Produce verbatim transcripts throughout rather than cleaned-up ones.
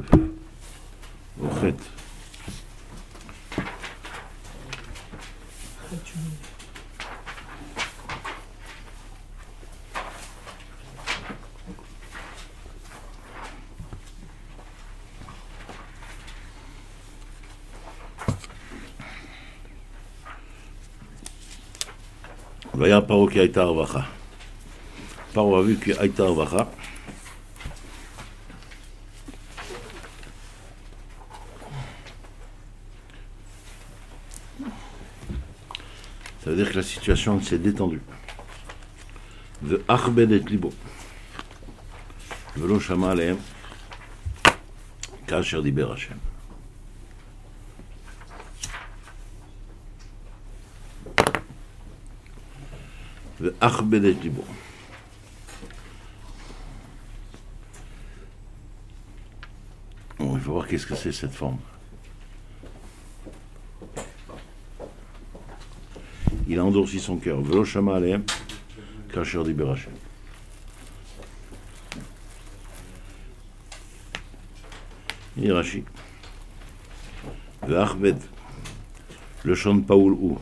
au chet. Vaya Paro qui Aïta Arvacha. Paro a vu que Aïta Arvacha. Ça veut dire que la situation s'est détendue. De Achbed et Libo. Velo Shama Aleem. Kasher Diber Hashem. Achbed et Libo. Bon, il faut voir qu'est-ce que c'est cette forme. Il a endurci son cœur. Velo Shama Aleem, Kasher Diber Hashem. Il Rashi. Achbed, le chant de Paoul ou.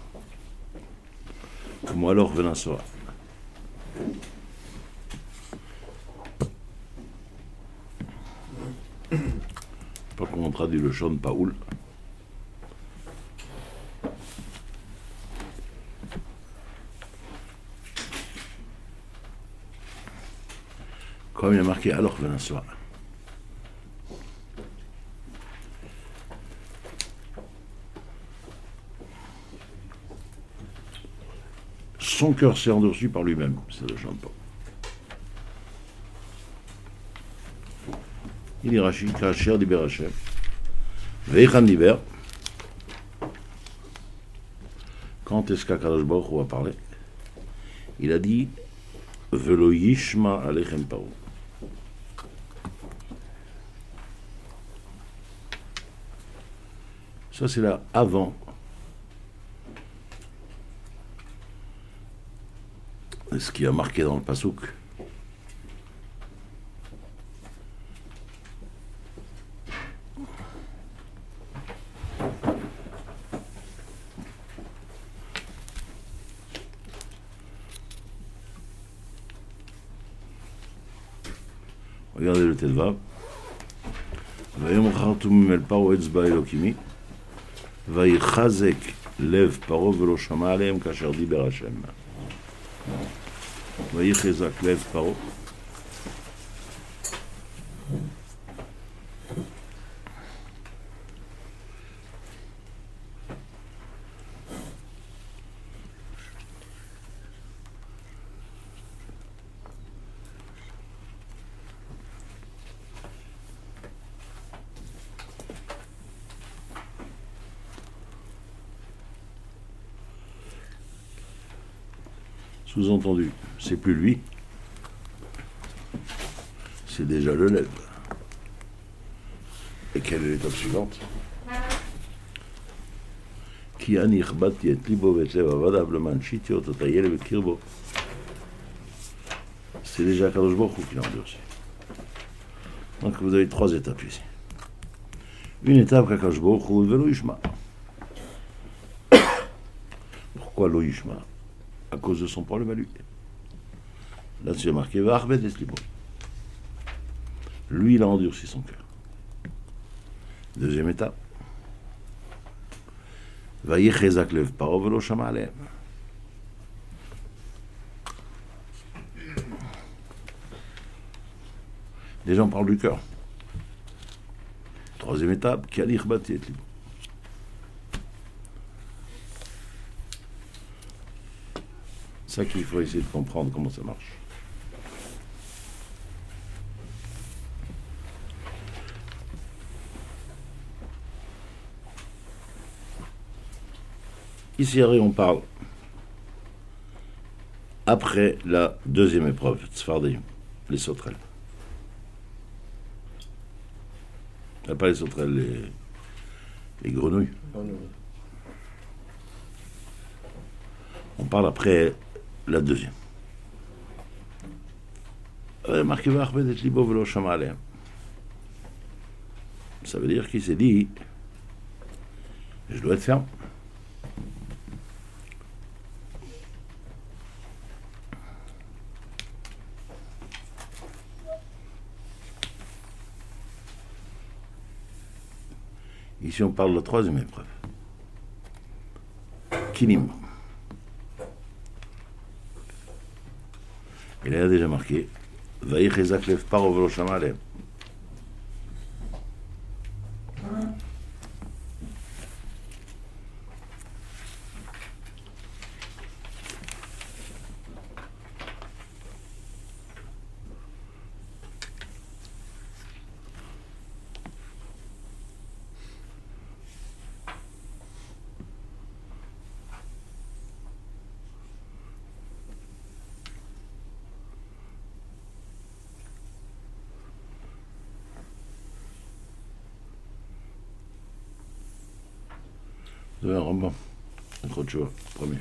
Comme alors venant sera. Pas comment on traduit le chant de Paoul. Comme il a marqué alors venant sera. Son cœur s'est endurci par lui-même, c'est le chant de Paul. Il est Rashi, Kasher Diber Hashem, Veichan Diber. Quand est-ce qu'Akadosh Baruch Hu va parler? Il a dit Velo Yishma Alechem Paro. Ça c'est là avant. Ce qui a marqué dans le Passouk. Regardez le Telvav. Vayom chartum el paro etzba elokimi. Vayichazek lev paro velo shama aleem kasher diber Hashem. Vayichazek lev paro. Sous-entendu, c'est plus lui, c'est déjà le lève. Et quelle est l'étape suivante? Ki ani ichbati et libo vetlev avadav leman shitiot otayel vekirbo. C'est déjà Kadosh Baruch Hu qui l'a endurci. Donc vous avez trois étapes ici. Une étape Kadosh Baruch Hu velo yishma. Pourquoi lo yishma? À cause de son problème à lui. Là-dessus, il a marqué Va'achbed et Libo. Lui, il a endurci son cœur. Deuxième étape. Vayichezak lev paro velo shama aleem. Les gens parlent du cœur. Troisième étape, Ki ani ichbati et libo. C'est ça qu'il faut essayer de comprendre comment ça marche. Ici, on parle après la deuxième épreuve, Tzfardim, les sauterelles. Pas les sauterelles, les, les grenouilles. On parle après la deuxième. Marqué Va'achbed et libo velo shama aleem. Ça veut dire qu'il s'est dit, je dois être ferme. Ici, on parle de la troisième épreuve. Kinim. Et là, il a déjà marqué Vaïchezak lev paro velo shama alehem. De un Rambam, autre chose, premier.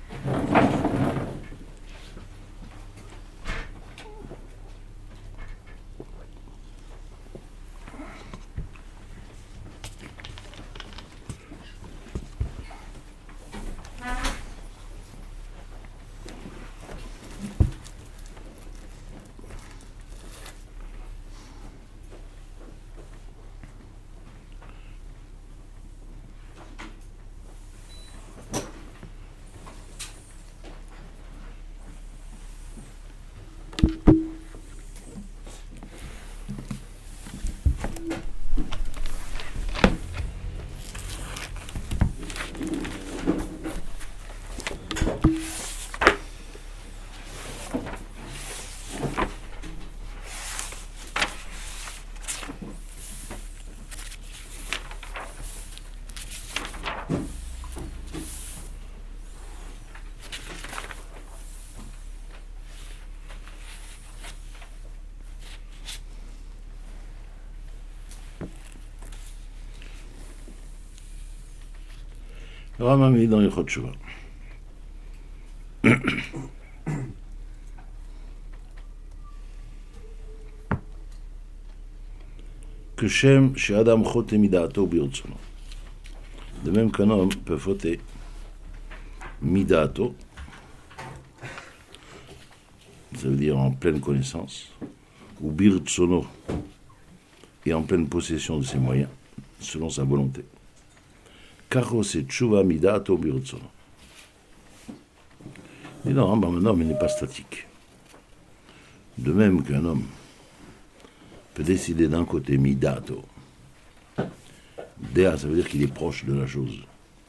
Rambam dit dans Ilchot Teshuvah que Shem chez Adam chote midaato birtsono. De même qu'un homme peut fauter midaato, ça veut dire en pleine connaissance, ou birtsono, et en pleine possession de ses moyens, selon sa volonté. Karo c'est Teshuvah midaato birtsono. Et non, un homme n'est pas statique. De même qu'un homme peut décider d'un côté midato. Dea, ça veut dire qu'il est proche de la chose.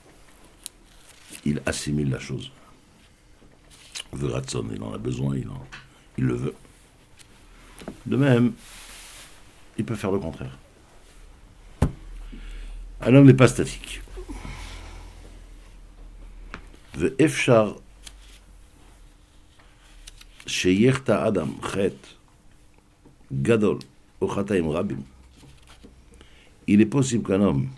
Il assimile la chose. Veratson, il en a besoin, il, en, il le veut. De même, il peut faire le contraire. Un homme n'est pas statique. Ve'efshar sheyechta adam chet gadol o chataim rabim. Il est possible qu'un homme,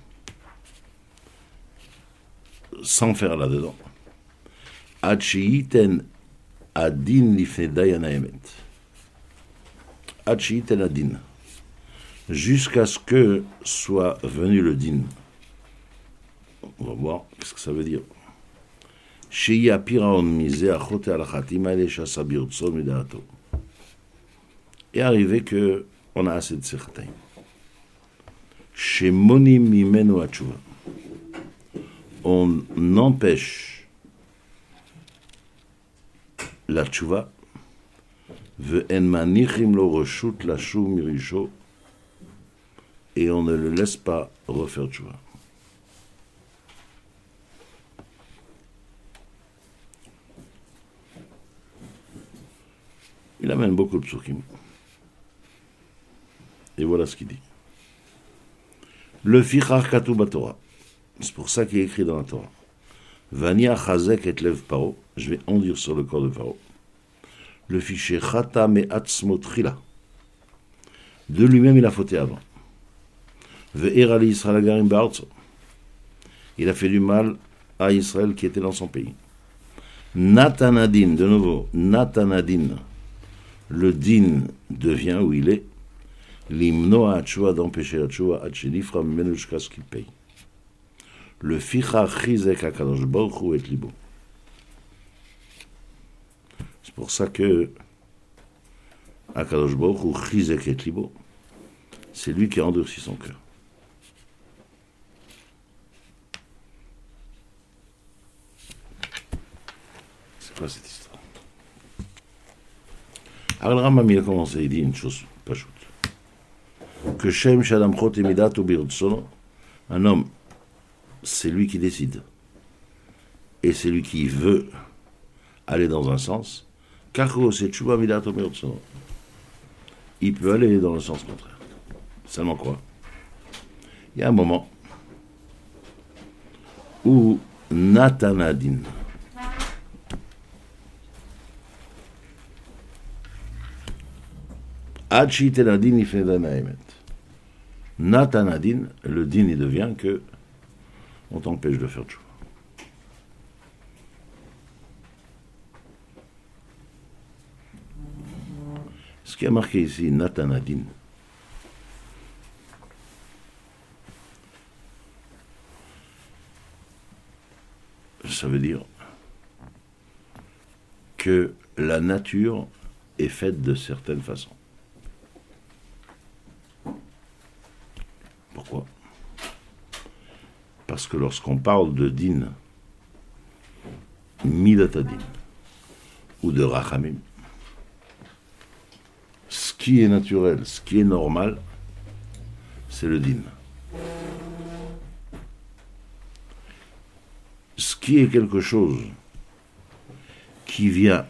sans faire là-dedans, ad sheyiten adin lifnei dayan haemet, ad sheyiten adin, jusqu'à ce que soit venu le din. On va voir ce que ça veut dire. Sheyi apiraon mise achote alachatim ale shasa birtzon midaato. Et arrivé que on a assez de certains. Chez Monim Mimenu Atchouva, on empêche la tchouva, ve'en manichim lo reshut lashuv mirisho, et on ne le laisse pas refaire tchouva. Il amène beaucoup de psukim. Et voilà ce qu'il dit. Le fichar katu batorah. C'est pour ça qu'il est écrit dans la Torah. Vania chazek et lev paro. Je vais endure sur le corps de Paro. Le fiché chata me atzmo trila. De lui-même, il a fauté avant. Ve'er ali Israël agarim ba'artso. Il a fait du mal à Israël qui était dans son pays. Natanadin, de nouveau, Natanadin. Le din devient où il est. Limnoa atchoua d'empêcher la tchoua atchenifra menushka ce qu'il paye. Le ficha chizek akadosh baruch hu et libo. C'est pour ça que Akadosh Baruch Hu chizek et libo, c'est lui qui a endurci son cœur. C'est quoi cette histoire? Alors le Rambam il a commencé, il dit une chose pas choute. Que Shem Shadam Chot Emidat ou Birtsono, un homme, c'est lui qui décide. Et c'est lui qui veut aller dans un sens. Kako c'est Tshuva Midat ou Birtsono. Il peut aller dans le sens contraire. Seulement quoi? Il y a un moment où Natanadin, Adchitenadin ifnedanaimet. Natanadin, le din il devient que on t'empêche de faire tchouva. Ce qui a marqué ici, Natanadin, ça veut dire que la nature est faite de certaines façons. Pourquoi? Parce que lorsqu'on parle de din, midatadin, ou de rachamim, ce qui est naturel, ce qui est normal, c'est le din. Ce qui est quelque chose qui vient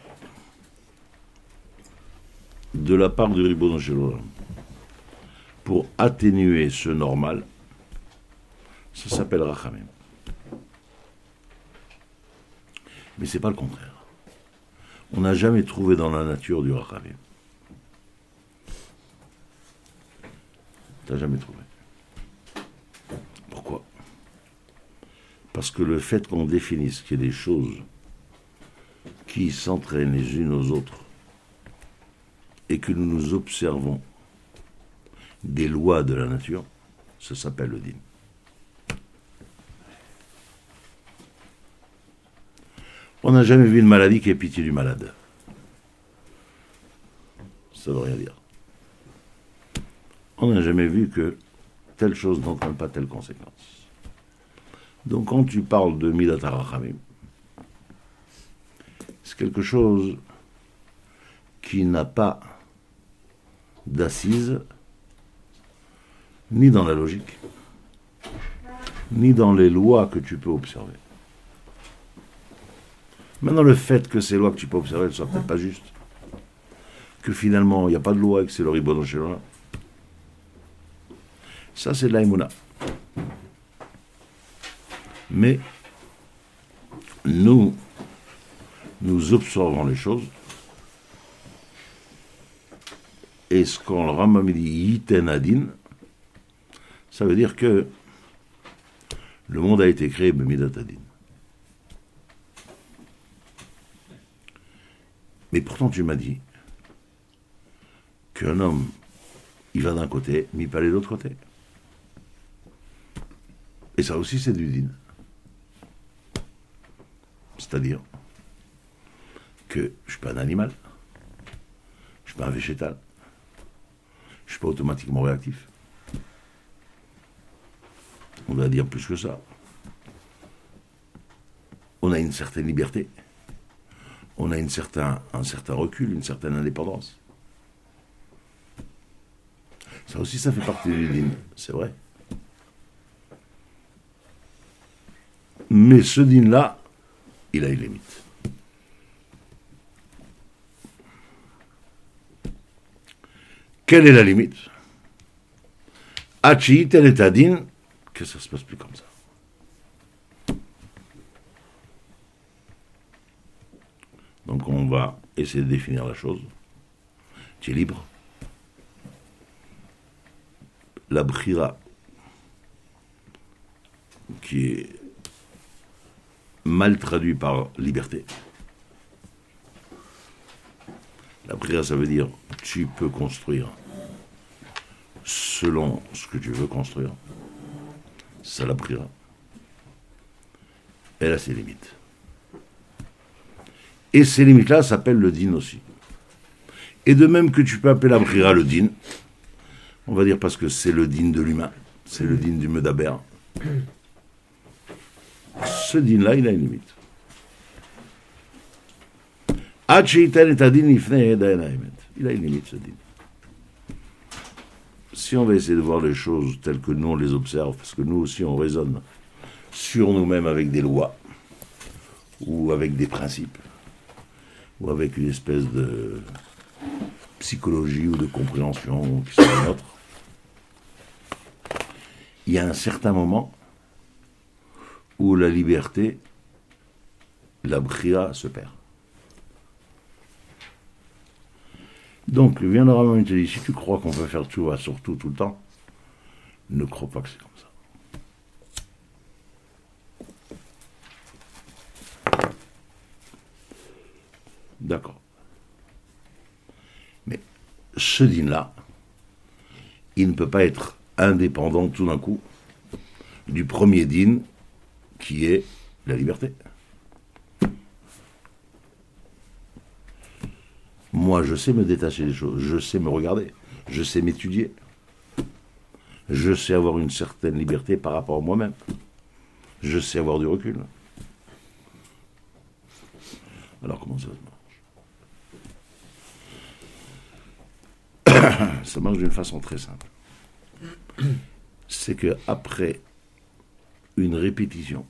de la part du Ribono Shel Olam pour atténuer ce normal, ça s'appelle rachamim. Mais c'est pas le contraire. On n'a jamais trouvé dans la nature du rachamim. T'as jamais trouvé. Pourquoi? Parce que le fait qu'on définisse qu'il y a des choses qui s'entraînent les unes aux autres et que nous nous observons des lois de la nature, ça s'appelle le din. On n'a jamais vu une maladie qui ait pitié du malade. Ça ne veut rien dire. On n'a jamais vu que telle chose n'entraîne pas telle conséquence. Donc quand tu parles de Midat HaRachamim, c'est quelque chose qui n'a pas d'assise ni dans la logique, ni dans les lois que tu peux observer. Maintenant, le fait que ces lois que tu peux observer ne soient peut-être pas justes, que finalement, il n'y a pas de loi et que c'est le Ribono Shel Olam, ça, c'est de l'aïmouna. Mais nous, nous observons les choses, et ce qu'on le Rambam dit Yiten Adin, ça veut dire que le monde a été créé B'midat Adin. Mais pourtant, tu m'as dit qu'un homme, il va d'un côté, mais il peut aller de l'autre côté. Et ça aussi, c'est du din. C'est-à-dire que je ne suis pas un animal, je ne suis pas un végétal, je ne suis pas automatiquement réactif. On doit dire plus que ça. On a une certaine liberté. On a une certain, un certain recul, une certaine indépendance. Ça aussi, ça fait partie du din, c'est vrai. Mais ce din-là, il a une limite. Quelle est la limite? Hachi, tel est din, que ça se passe plus comme ça. Donc on va essayer de définir la chose. Tu es libre. La bkhira, qui est mal traduit par liberté. La bkhira, ça veut dire tu peux construire selon ce que tu veux construire, ça la brira. Elle a ses limites. Et ces limites-là s'appellent le din aussi. Et de même que tu peux appeler la brira le din, on va dire parce que c'est le din de l'humain, c'est le din du medaber. Ce din-là, il a une limite. Il a une limite, ce din. Si on va essayer de voir les choses telles que nous on les observe, parce que nous aussi on raisonne sur nous-mêmes avec des lois, ou avec des principes, ou avec une espèce de psychologie ou de compréhension qui sont les nôtres, il y a un certain moment où la liberté, la bria se perd. Donc, vient le Rambam, il te dit, si tu crois qu'on peut faire tchouva sur tout, tout le temps, ne crois pas que c'est comme ça. D'accord. Mais ce din-là, il ne peut pas être indépendant tout d'un coup du premier din qui est la liberté. Moi, je sais me détacher des choses, je sais me regarder, je sais m'étudier, je sais avoir une certaine liberté par rapport à moi-même, je sais avoir du recul. Alors comment ça marche? Ça marche d'une façon très simple. C'est que après une répétition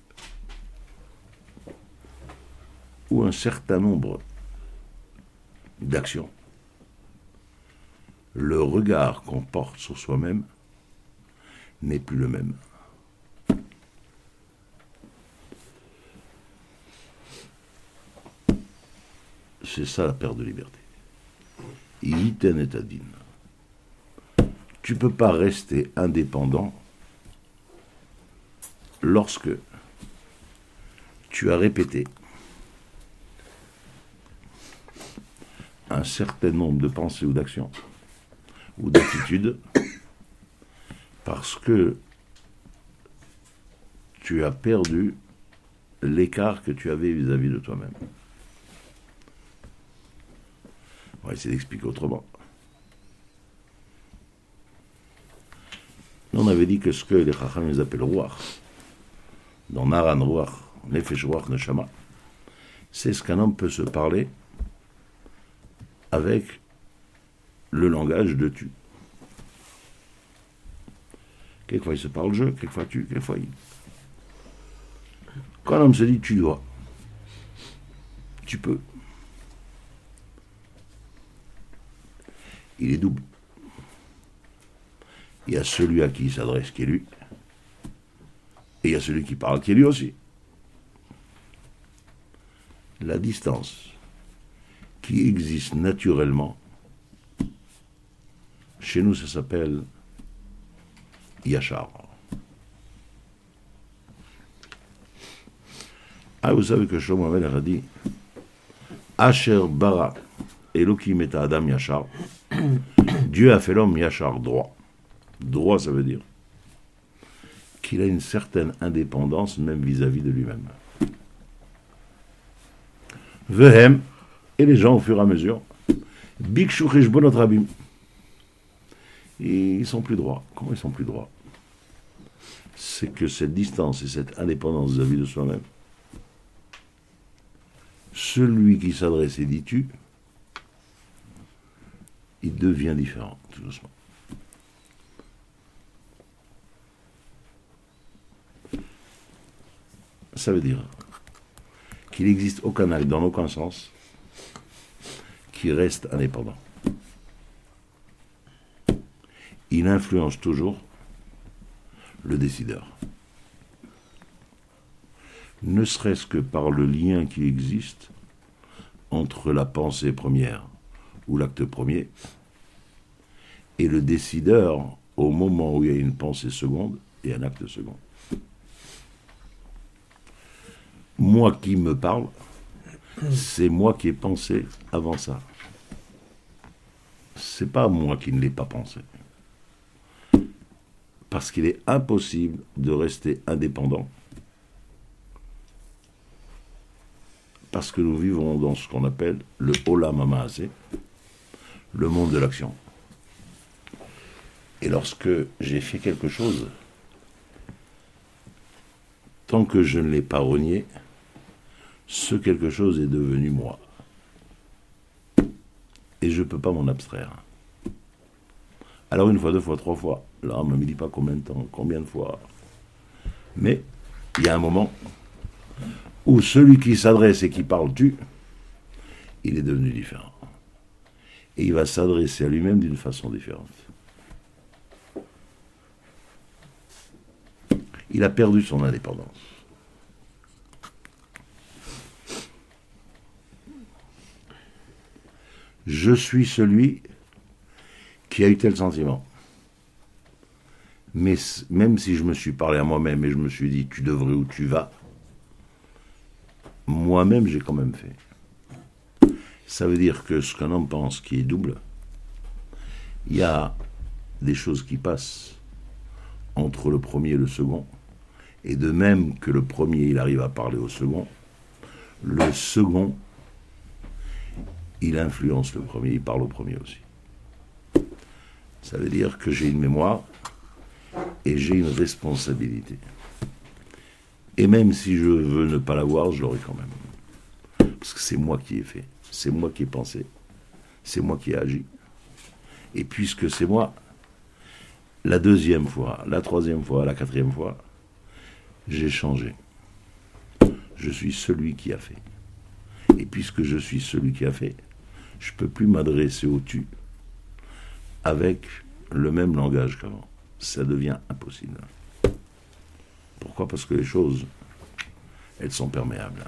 ou un certain nombre d'actions, le regard qu'on porte sur soi-même n'est plus le même. C'est ça la perte de liberté. Yiten et adin. Tu ne peux pas rester indépendant lorsque tu as répété un certain nombre de pensées ou d'actions ou d'attitudes parce que tu as perdu l'écart que tu avais vis-à-vis de toi-même. On va essayer d'expliquer autrement. On avait dit que ce que les Chacham les appellent Ruach, dans Naran Ruach, Nefesh Ruach Neshama, c'est ce qu'un homme peut se parler avec le langage de tu. Quelquefois il se parle je, quelquefois tu, quelquefois il. Quand un homme se dit tu dois, tu peux, il est double. Il y a celui à qui il s'adresse qui est lui, et il y a celui qui parle qui est lui aussi. La distance qui existe naturellement, chez nous ça s'appelle Yachar. Ah, vous savez que Shlomo Amelech a dit Asher bara Elokim et Adam Yachar. Dieu a fait l'homme Yachar, droit. Droit, ça veut dire qu'il a une certaine indépendance même vis-à-vis de lui-même. Vehem, et les gens au fur et à mesure, Bikshu Cheshbonot Rabim, ils sont plus droits. Comment ils sont plus droits? C'est que cette distance et cette indépendance vis-à-vis de soi-même, celui qui s'adresse et dit tu, il devient différent, tout doucement. Ça veut dire qu'il n'existe aucun acte dans aucun sens qui reste indépendant. Il influence toujours le décideur. Ne serait-ce que par le lien qui existe entre la pensée première ou l'acte premier et le décideur au moment où il y a une pensée seconde et un acte second. Moi qui me parle, c'est moi qui ai pensé avant ça. C'est pas moi qui ne l'ai pas pensé. Parce qu'il est impossible de rester indépendant. Parce que nous vivons dans ce qu'on appelle le Olam HaMaaseh, le monde de l'action. Et lorsque j'ai fait quelque chose, tant que je ne l'ai pas renié, ce quelque chose est devenu moi. Et je ne peux pas m'en abstraire. Alors une fois, deux fois, trois fois, là on ne me dit pas combien de temps, combien de fois. Mais il y a un moment où celui qui s'adresse et qui parle tu, il est devenu différent. Et il va s'adresser à lui-même d'une façon différente. Il a perdu son indépendance. Je suis celui qui a eu tel sentiment. Mais même si je me suis parlé à moi-même et je me suis dit tu devrais où tu vas, moi-même j'ai quand même fait. Ça veut dire que ce qu'un homme pense qui est double, il y a des choses qui passent entre le premier et le second, et de même que le premier il arrive à parler au second, le second il influence le premier, il parle au premier aussi. Ça veut dire que j'ai une mémoire et j'ai une responsabilité. Et même si je veux ne pas l'avoir, je l'aurai quand même. Parce que c'est moi qui ai fait, c'est moi qui ai pensé, c'est moi qui ai agi. Et puisque c'est moi, la deuxième fois, la troisième fois, la quatrième fois, j'ai changé. Je suis celui qui a fait. Et puisque je suis celui qui a fait, je ne peux plus m'adresser au tu avec le même langage qu'avant. Ça devient impossible. Pourquoi ? Parce que les choses, elles sont perméables.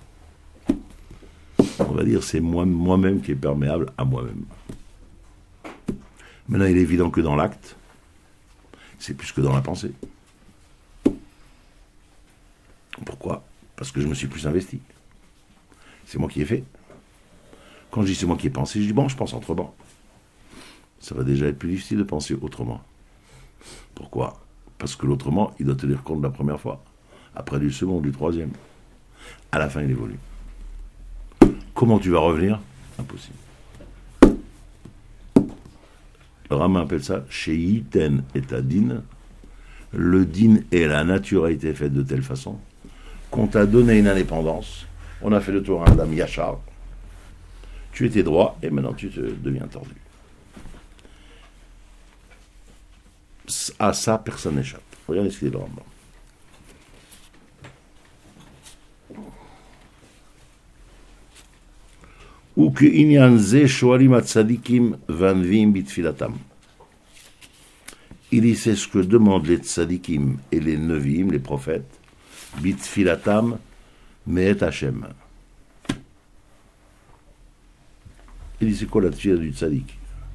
On va dire c'est moi, moi-même qui est perméable à moi-même. Maintenant, il est évident que dans l'acte, c'est plus que dans la pensée. Pourquoi ? Parce que je me suis plus investi. C'est moi qui ai fait. Quand je dis c'est moi qui ai pensé, je dis bon, je pense autrement. Ça va déjà être plus difficile de penser autrement. Pourquoi ? Parce que l'autrement, il doit tenir compte de la première fois, après du second, du troisième. À la fin, il évolue. Comment tu vas revenir ? Impossible. Le Rama appelle ça Sheiten et Adin. Le din et la nature a été faite de telle façon qu'on t'a donné une indépendance. On a fait le tour à un dame Yachar. Tu étais droit et maintenant tu te deviens tordu. À ça, personne n'échappe. Regardez ce qu'il est le Rambam. Ou que inyan ze shoalim atzadikim vanvim bitfilatam. Il dit c'est ce que demandent les tzadikim et les nevim, les prophètes, bitfilatam me'et Hashem. Il dit c'est quoi la tfila du tzadik ?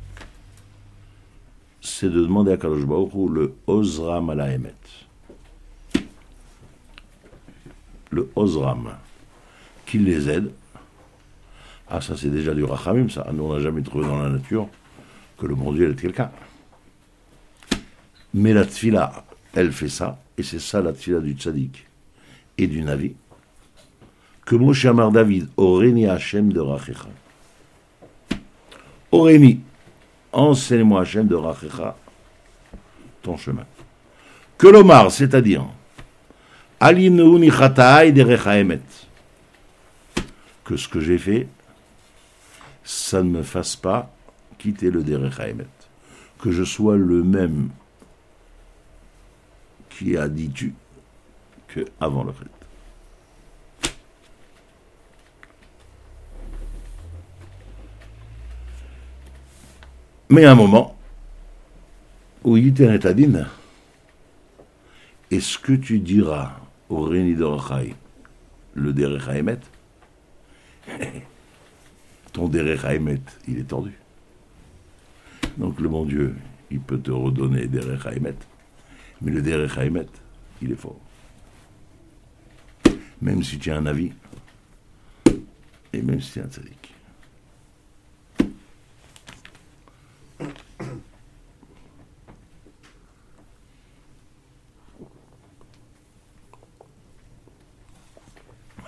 C'est de demander à Kadosh Baruch Hu le Ozram à la Emet. Le Ozram, qu'il les aide. Ah, ça c'est déjà du Rachamim, ça. Nous, on n'a jamais trouvé dans la nature que le bon Dieu est quelqu'un. Mais la tfila, elle fait ça, et c'est ça la tfila du tzadik et du Navi. Que Moshe Amar David, Oreni Hashem de Rachecha. Oreni, enseigne-moi Hashem de Rachecha, ton chemin. Que l'Omar, c'est-à-dire, Alimneuni Chataï de Rechaemet. Que ce que j'ai fait, ça ne me fasse pas quitter le Derech HaEmet. Que je sois le même qui a dit tu que avant le Chet. Mais à un moment où Yiten et Adin, est-ce que tu diras au Réni de Rachai, le Derech HaEmet, ton Derech HaEmet, il est tordu. Donc le bon Dieu, il peut te redonner Derech HaEmet, mais le Derech HaEmet, il est fort. Même si tu as un avis, et même si tu es un tzaddik.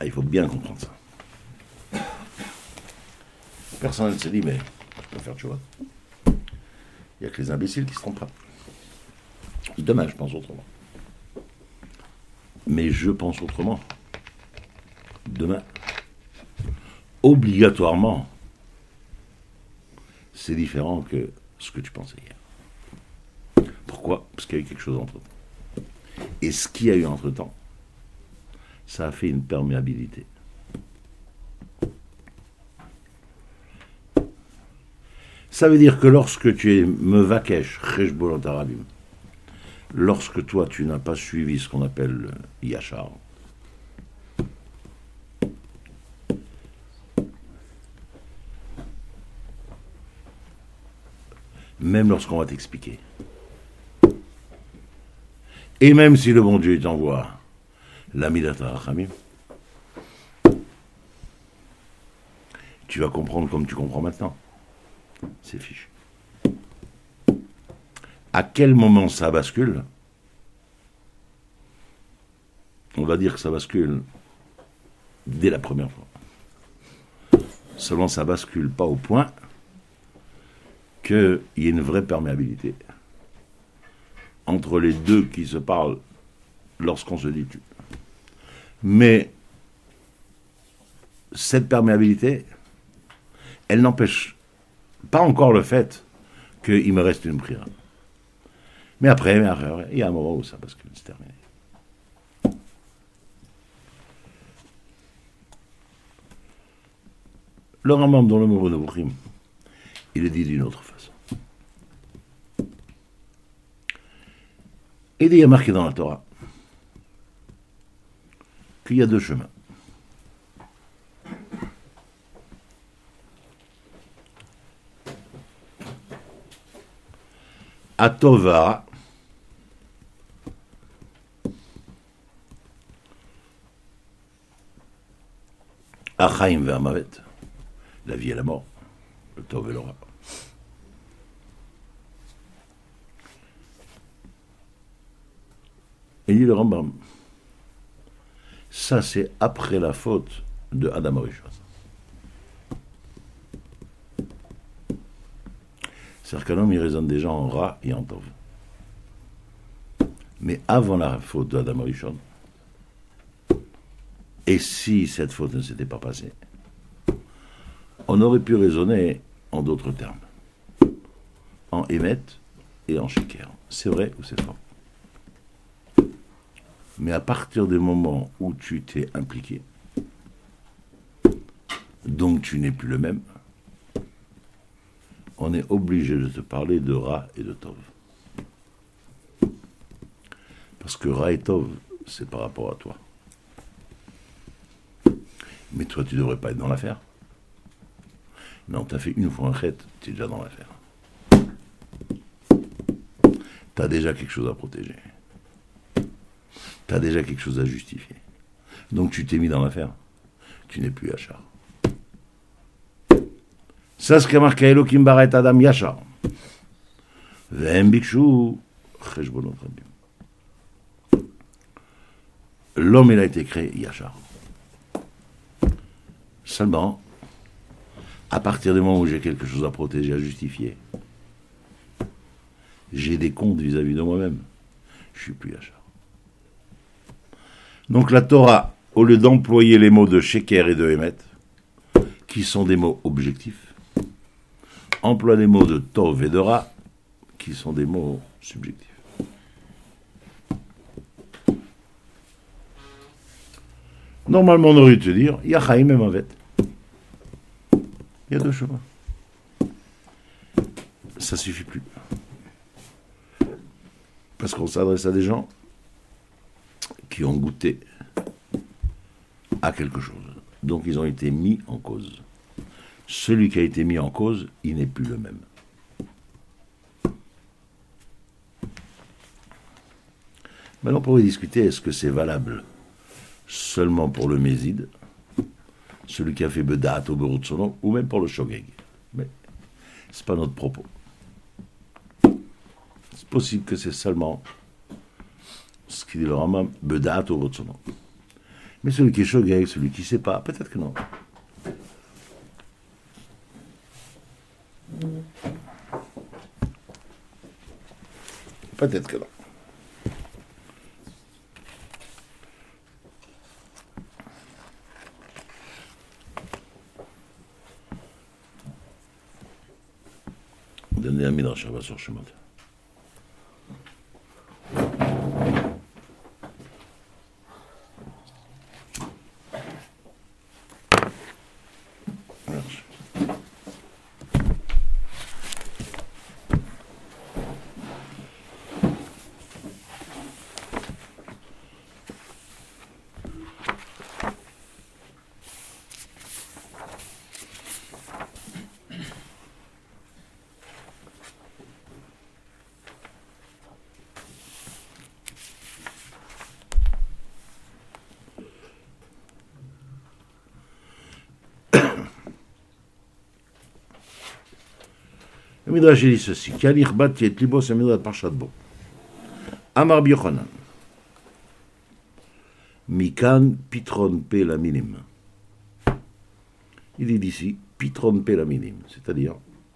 il faut bien comprendre ça. Personne ne se dit, mais je peux faire tu vois. Il n'y a que les imbéciles qui se trompent pas. Demain, je pense autrement. Mais je pense autrement. Demain, obligatoirement, c'est différent que ce que tu pensais hier. Pourquoi? Parce qu'il y a eu quelque chose entre-temps. Et ce qu'il y a eu entre-temps, ça a fait une perméabilité. Ça veut dire que lorsque tu es mevakesh, cheshbonot harabim, lorsque toi tu n'as pas suivi ce qu'on appelle yachar, même lorsqu'on va t'expliquer, et même si le bon Dieu t'envoie la Midata Rachamim, tu vas comprendre comme tu comprends maintenant. C'est fichu. À quel moment ça bascule? On va dire que ça bascule dès la première fois. Seulement ça bascule pas au point qu'il y ait une vraie perméabilité entre les deux qui se parlent lorsqu'on se dit tu. Mais cette perméabilité, elle n'empêche pas encore le fait qu'il me reste une prière. Mais après, mais après, il y a un moment où ça bascule, c'est terminé. Le Rambam dans le Moreh Nevuchim, il est dit d'une autre façon. Il y a marqué dans la Torah qu'il y a deux chemins. Atova, Achaim ve'amavet, la vie et la mort, le Tov et le Ra. Et dit le Rambam, ça c'est après la faute de Adam Rishon. C'est-à-dire qu'un homme, il raisonne déjà en Ra et en Tov. Mais avant la faute d'Adam Rishon, et si cette faute ne s'était pas passée, on aurait pu raisonner en d'autres termes. En Emet et en Sheker. C'est vrai ou c'est faux? Mais à partir du moment où tu t'es impliqué, donc tu n'es plus le même, on est obligé de te parler de Ra et de Tov. Parce que Ra et Tov, c'est par rapport à toi. Mais toi, tu ne devrais pas être dans l'affaire. Non, tu as fait une fois un chet, tu es déjà dans l'affaire. Tu as déjà quelque chose à protéger. Tu as déjà quelque chose à justifier. Donc tu t'es mis dans l'affaire. Tu n'es plus Yachar. Ça, ce qu'a marqué Elokim Baret Adam Yachar. V'hem bikshu cheshbonot rabim. L'homme, il a été créé Yachar. Seulement, à partir du moment où j'ai quelque chose à protéger, à justifier, j'ai des comptes vis-à-vis de moi-même. Je suis plus Yachar. Donc la Torah, au lieu d'employer les mots de Sheker et de Emet, qui sont des mots objectifs, emploie les mots de Tov et de Ra, qui sont des mots subjectifs. Normalement, on aurait dû te dire, il y a Chaim et Mavet. Il y a deux chemins. Ça suffit plus. Parce qu'on s'adresse à des gens qui ont goûté à quelque chose. Donc ils ont été mis en cause. Celui qui a été mis en cause, il n'est plus le même. Maintenant, on pourrait discuter, est-ce que c'est valable seulement pour le Méside, celui qui a fait Bedat au Berutsono, ou même pour le Shogeg. Mais ce n'est pas notre propos. C'est possible que c'est seulement ce qu'il dit le Rambam, Bedat au Berutsono. Mais celui qui est shogeg, celui qui ne sait pas, peut-être que non. Peut-être que non. Donnez un midrash Shabbat sur Shemot. Merci. Le Midrash dit ceci, Kalich bat yet libo, c'est Midrash Parshat Bo. Amar Biochanan. Mikan pitron pe la minim. Il dit ici, pitron pe la minim, c'est-à-dire,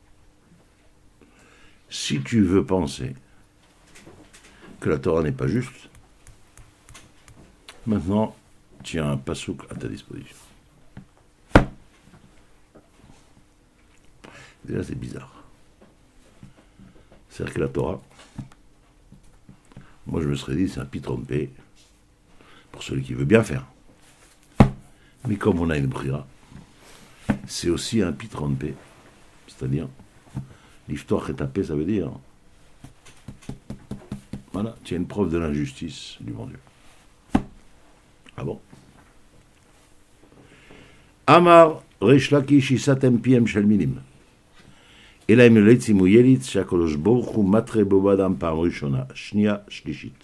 si tu veux penser que la Torah n'est pas juste, maintenant, tu as un pasouk à ta disposition. Déjà, c'est bizarre. C'est-à-dire que la Torah, moi je me serais dit, c'est un pitron pe pour celui qui veut bien faire. Mais comme on a une brira, c'est aussi un pitron pe, c'est-à-dire, l'iftoach et tapé, ça veut dire, voilà, tu as une preuve de l'injustice du bon Dieu. Ah bon? Amar Reish Lakish isatem piem shel minim. אלא אם לא יצימו יליץ שהקדוש ברוך הוא מטרה בו באדם פעם ראשונה, שנייה, שלישית.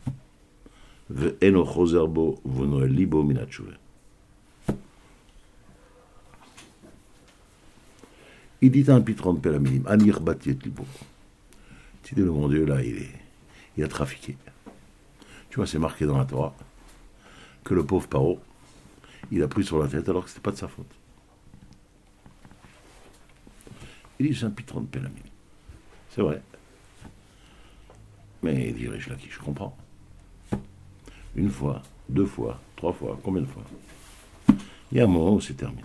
ואינו חוזר בו ונועל ליבו מן התשובה. Il dit un pitron de pélamine, Anir Batiet Libo. Tu dis, le mon Dieu, là, il, est, il a trafiqué. Tu vois, c'est marqué dans la Torah que le pauvre Paro, il a pris sur la tête alors que ce n'était pas de sa faute. Il dit, c'est un pitron de pélamine. C'est vrai. Mais il dit, Reish Lakish, je comprends. Une fois, deux fois, trois fois, combien de fois? Il y a un moment où c'est terminé.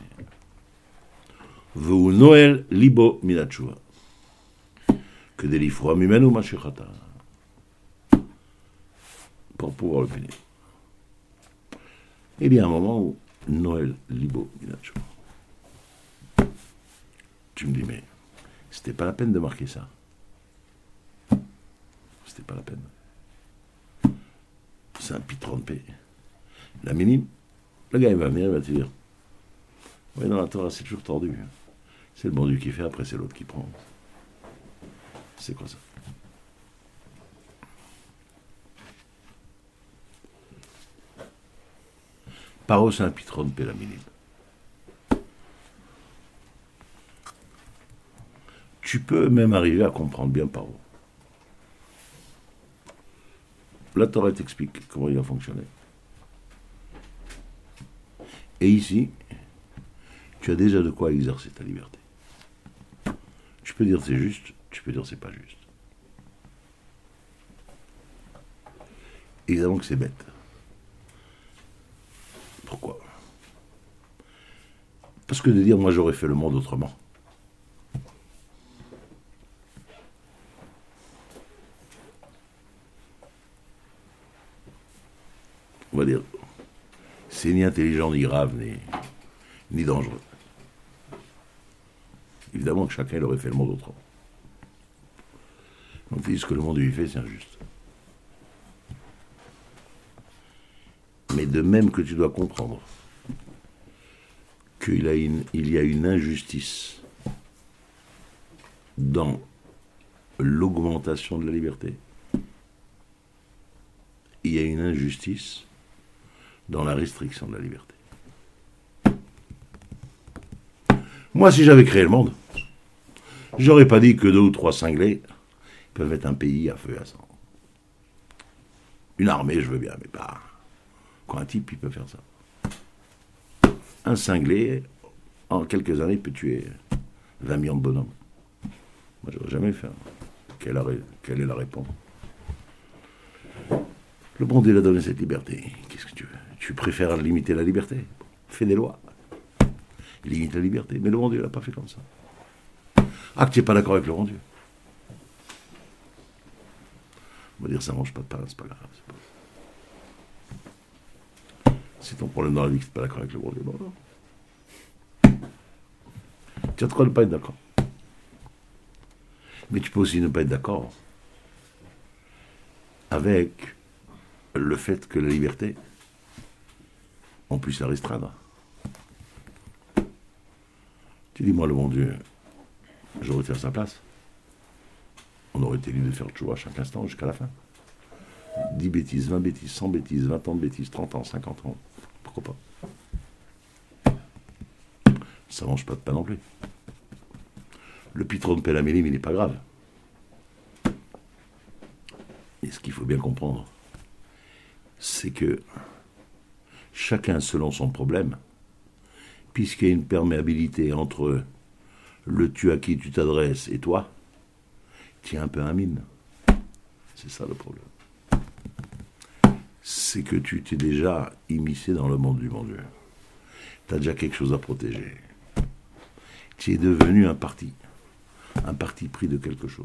V'u noel libo minatchua. Que des lifroa mimenu mashechata. Pour pouvoir le punir. Il y a un moment où Noël libo minatchua. Tu me dis, mais c'était pas la peine de marquer ça. C'était pas la peine. C'est un pitron de paix. La minime, le gars il va venir, il va te dire, oui, dans la Torah c'est toujours tordu. C'est le bon Dieu qui fait, après c'est l'autre qui prend. C'est quoi ça? Paro c'est un pitron de paix, la minime. Tu peux même arriver à comprendre bien Paro. La Torah t'explique comment il a fonctionné. Et ici, tu as déjà de quoi exercer ta liberté. Tu peux dire c'est juste, tu peux dire c'est pas juste. Évidemment que c'est bête. Pourquoi? Parce que de dire moi j'aurais fait le monde autrement. On va dire, c'est ni intelligent, ni grave, ni, ni dangereux. Évidemment que chacun il aurait fait le monde autrement. Donc ce que le monde lui fait, c'est injuste. Mais de même que tu dois comprendre qu'il a une, il y a une injustice dans l'augmentation de la liberté, il y a une injustice dans la restriction de la liberté. Moi, si j'avais créé le monde, j'aurais pas dit que deux ou trois cinglés peuvent mettre un pays à feu et à sang. Une armée, je veux bien, mais pas... Quand un type, il peut faire ça. Un cinglé, en quelques années, peut tuer vingt millions de bonhommes. Moi, je n'aurais jamais fait. Quelle, quelle est la réponse? Le bon Dieu a donné cette liberté. Qu'est-ce que tu veux? Tu préfères limiter la liberté? Fais des lois. Limite la liberté. Mais le bon Dieu ne l'a pas fait comme ça. Ah, que tu n'es pas d'accord avec le bon Dieu. On va dire, ça ne mange pas de pain, c'est pas grave. C'est pas... Si ton problème dans la vie, c'est que tu n'es pas d'accord avec le bon Dieu, bon, non. Tu as de quoi ne pas être d'accord. Mais tu peux aussi ne pas être d'accord avec le fait que la liberté, on puisse la restreindre. Tu dis, moi, le bon Dieu, j'aurais été à sa place. On aurait été libre de faire toujours à chaque instant jusqu'à la fin. dix bêtises, vingt bêtises, cent bêtises, vingt ans de bêtises, trente ans, cinquante ans. Pourquoi pas? Ça mange pas de pain non plus. Le pitron de Pélamélim, il n'est pas grave. Et ce qu'il faut bien comprendre, c'est que chacun selon son problème, puisqu'il y a une perméabilité entre le tu à qui tu t'adresses et toi, tu es un peu un mine. C'est ça le problème. C'est que tu t'es déjà immiscé dans le monde du bon Dieu. Tu as déjà quelque chose à protéger. Tu es devenu un parti. Un parti pris de quelque chose.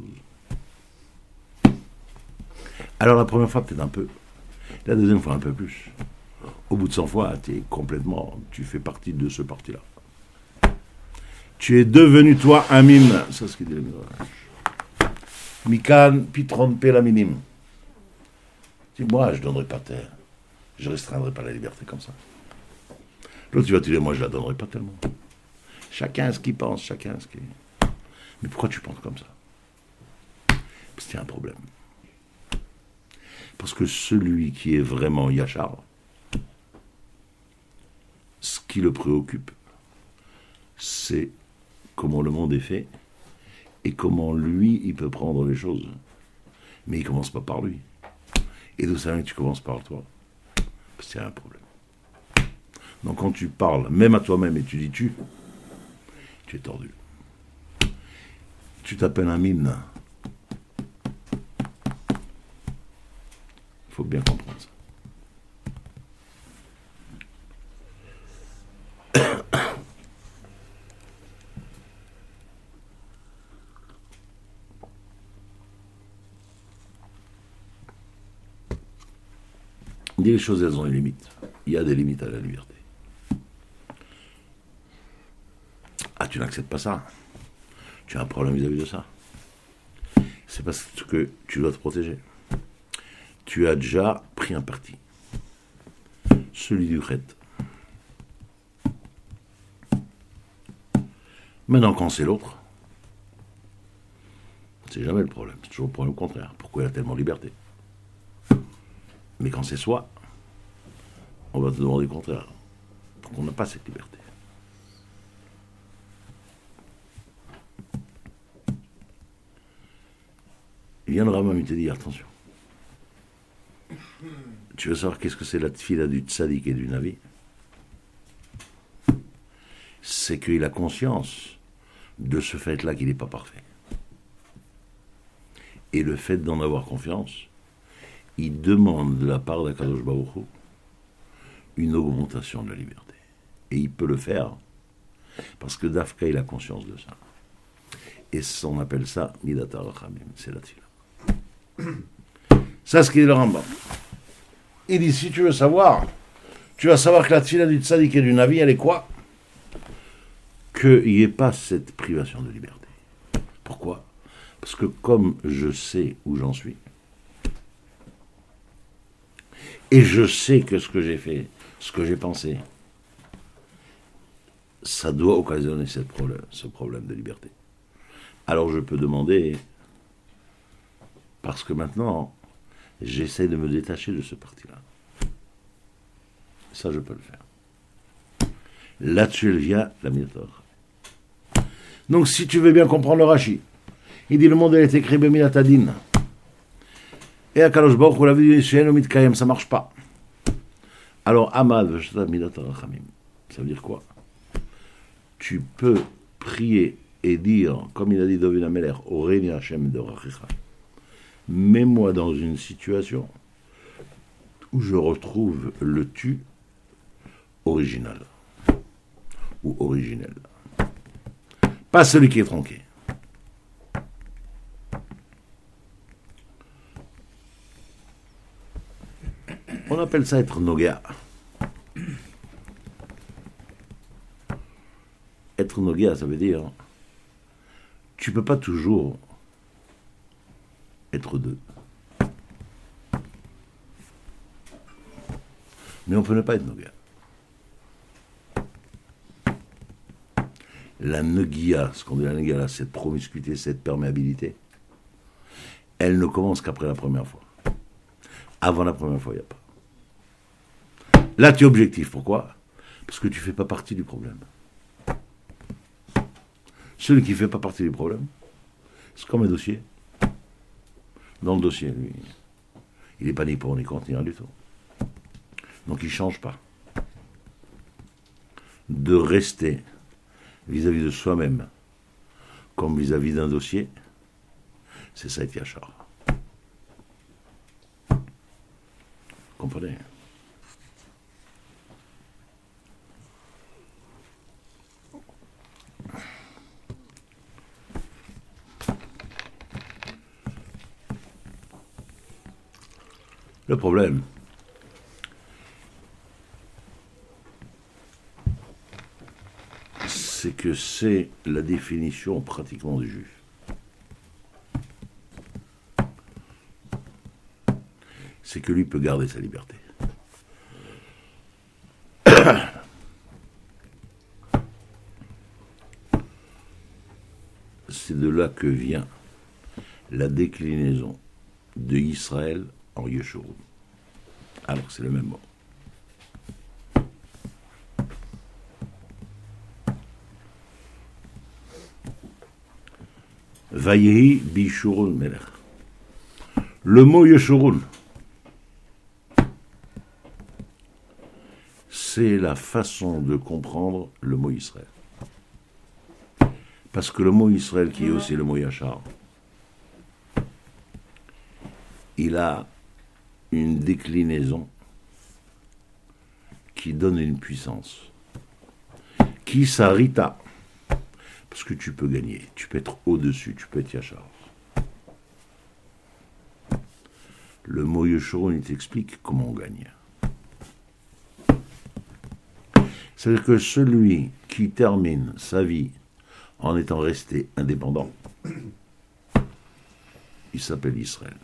Alors la première fois peut-être un peu. La deuxième fois un peu plus. Au bout de cent fois, tu es complètement... Tu fais partie de ce parti-là. Tu es devenu toi un mime. C'est ce qu'il dit le Midrash. Mikan pitron pelaminim. Dis-moi, je ne donnerai pas terre. Je ne restreindrai pas la liberté comme ça. L'autre, tu vas te dire, moi, je ne la donnerai pas tellement. Chacun ce qu'il pense, chacun ce qu'il... Mais pourquoi tu penses comme ça? Parce qu'il y a un problème. Parce que celui qui est vraiment Yachar, ce qui le préoccupe, c'est comment le monde est fait et comment lui, il peut prendre les choses. Mais il ne commence pas par lui. Et d'où ça vient que tu commences par toi? Parce qu'il y a un problème. Donc quand tu parles, même à toi-même, et tu dis tu, tu es tordu. Tu t'appelles un mime. Il faut bien comprendre ça. On dit les choses, elles ont des limites. Il y a des limites à la liberté. Ah, tu n'acceptes pas ça. Tu as un problème vis-à-vis de ça. C'est parce que tu dois te protéger. Tu as déjà pris un parti. Celui du Chet. Maintenant, quand c'est l'autre, c'est jamais le problème. C'est toujours le problème contraire. Pourquoi il y a tellement de liberté? Mais quand c'est soi, on va te demander le contraire. Pourquoi on n'a pas cette liberté? Il vient le Rambam, il te dit, attention. Tu veux savoir qu'est-ce que c'est la tfila du tzaddik et du navi? C'est qu'il a conscience de ce fait-là qu'il n'est pas parfait. Et le fait d'en avoir confiance, il demande de la part d'Akadosh Baruch Hu une augmentation de la liberté. Et il peut le faire parce que Dafka, il a conscience de ça. Et on appelle ça Midat HaRachamim, c'est la tfila. Ça, c'est ce qu'il dit le Rambam. Il dit, si tu veux savoir, tu vas savoir que la tfila du tzaddik et du navi, elle est quoi? Qu'il n'y ait pas cette privation de liberté. Pourquoi? Parce que comme je sais où j'en suis, et je sais que ce que j'ai fait, ce que j'ai pensé, ça doit occasionner cette problème, ce problème de liberté. Alors je peux demander, parce que maintenant, j'essaie de me détacher de ce parti-là. Ça, je peux le faire. Là-dessus, elle vient la méthode. Donc, si tu veux bien comprendre le Rashi, il dit le monde a été créé Bemilat Hadin. Et à Kadosh Baruch Hu, la vie du Mitkayem, ça ne marche pas. Alors, Amad, Veshta Midat HaRachamim. Ça veut dire quoi? Tu peux prier et dire, comme il a dit David Ameler, Oréni Hachem de Rachecha, mets-moi dans une situation où je retrouve le tu original ou originel. Pas celui qui est tronqué. On appelle ça être noga. Être noga, ça veut dire tu peux pas toujours être deux. Mais on peut ne pas être noga. La negia, ce qu'on dit la negia, cette promiscuité, cette perméabilité, elle ne commence qu'après la première fois. Avant la première fois, il n'y a pas. Là, tu es objectif. Pourquoi? Parce que tu ne fais pas partie du problème. Celui qui ne fait pas partie du problème, c'est comme un dossier. Dans le dossier, lui, il n'est pas ni pour ni contre, ni rien du tout. Donc il ne change pas. De rester vis-à-vis de soi-même comme vis-à-vis d'un dossier, c'est ça être yachar. Comprenez? Le problème, c'est que c'est la définition pratiquement du juif. C'est que lui peut garder sa liberté. C'est de là que vient la déclinaison de Israël en Yeshurun. Alors c'est le même mot. Vayehi bishurun melech. Le mot Yeshurun, c'est la façon de comprendre le mot Israël. Parce que le mot Israël, qui est aussi le mot Yachar, il a une déclinaison qui donne une puissance, qui s'arrita, parce que tu peux gagner, tu peux être au-dessus, tu peux être Yachar. Le mot Yeshurun, il t'explique comment on gagne. C'est-à-dire que celui qui termine sa vie en étant resté indépendant, il s'appelle Israël.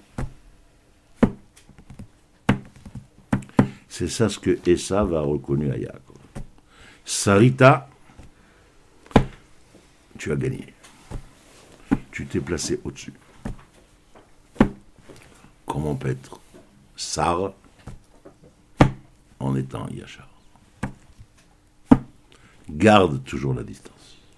C'est ça ce que Esav a reconnu à Yaakov. Sarita, tu as gagné. Tu t'es placé au-dessus. Comment on peut être Sar en étant Yachar? Garde toujours la distance.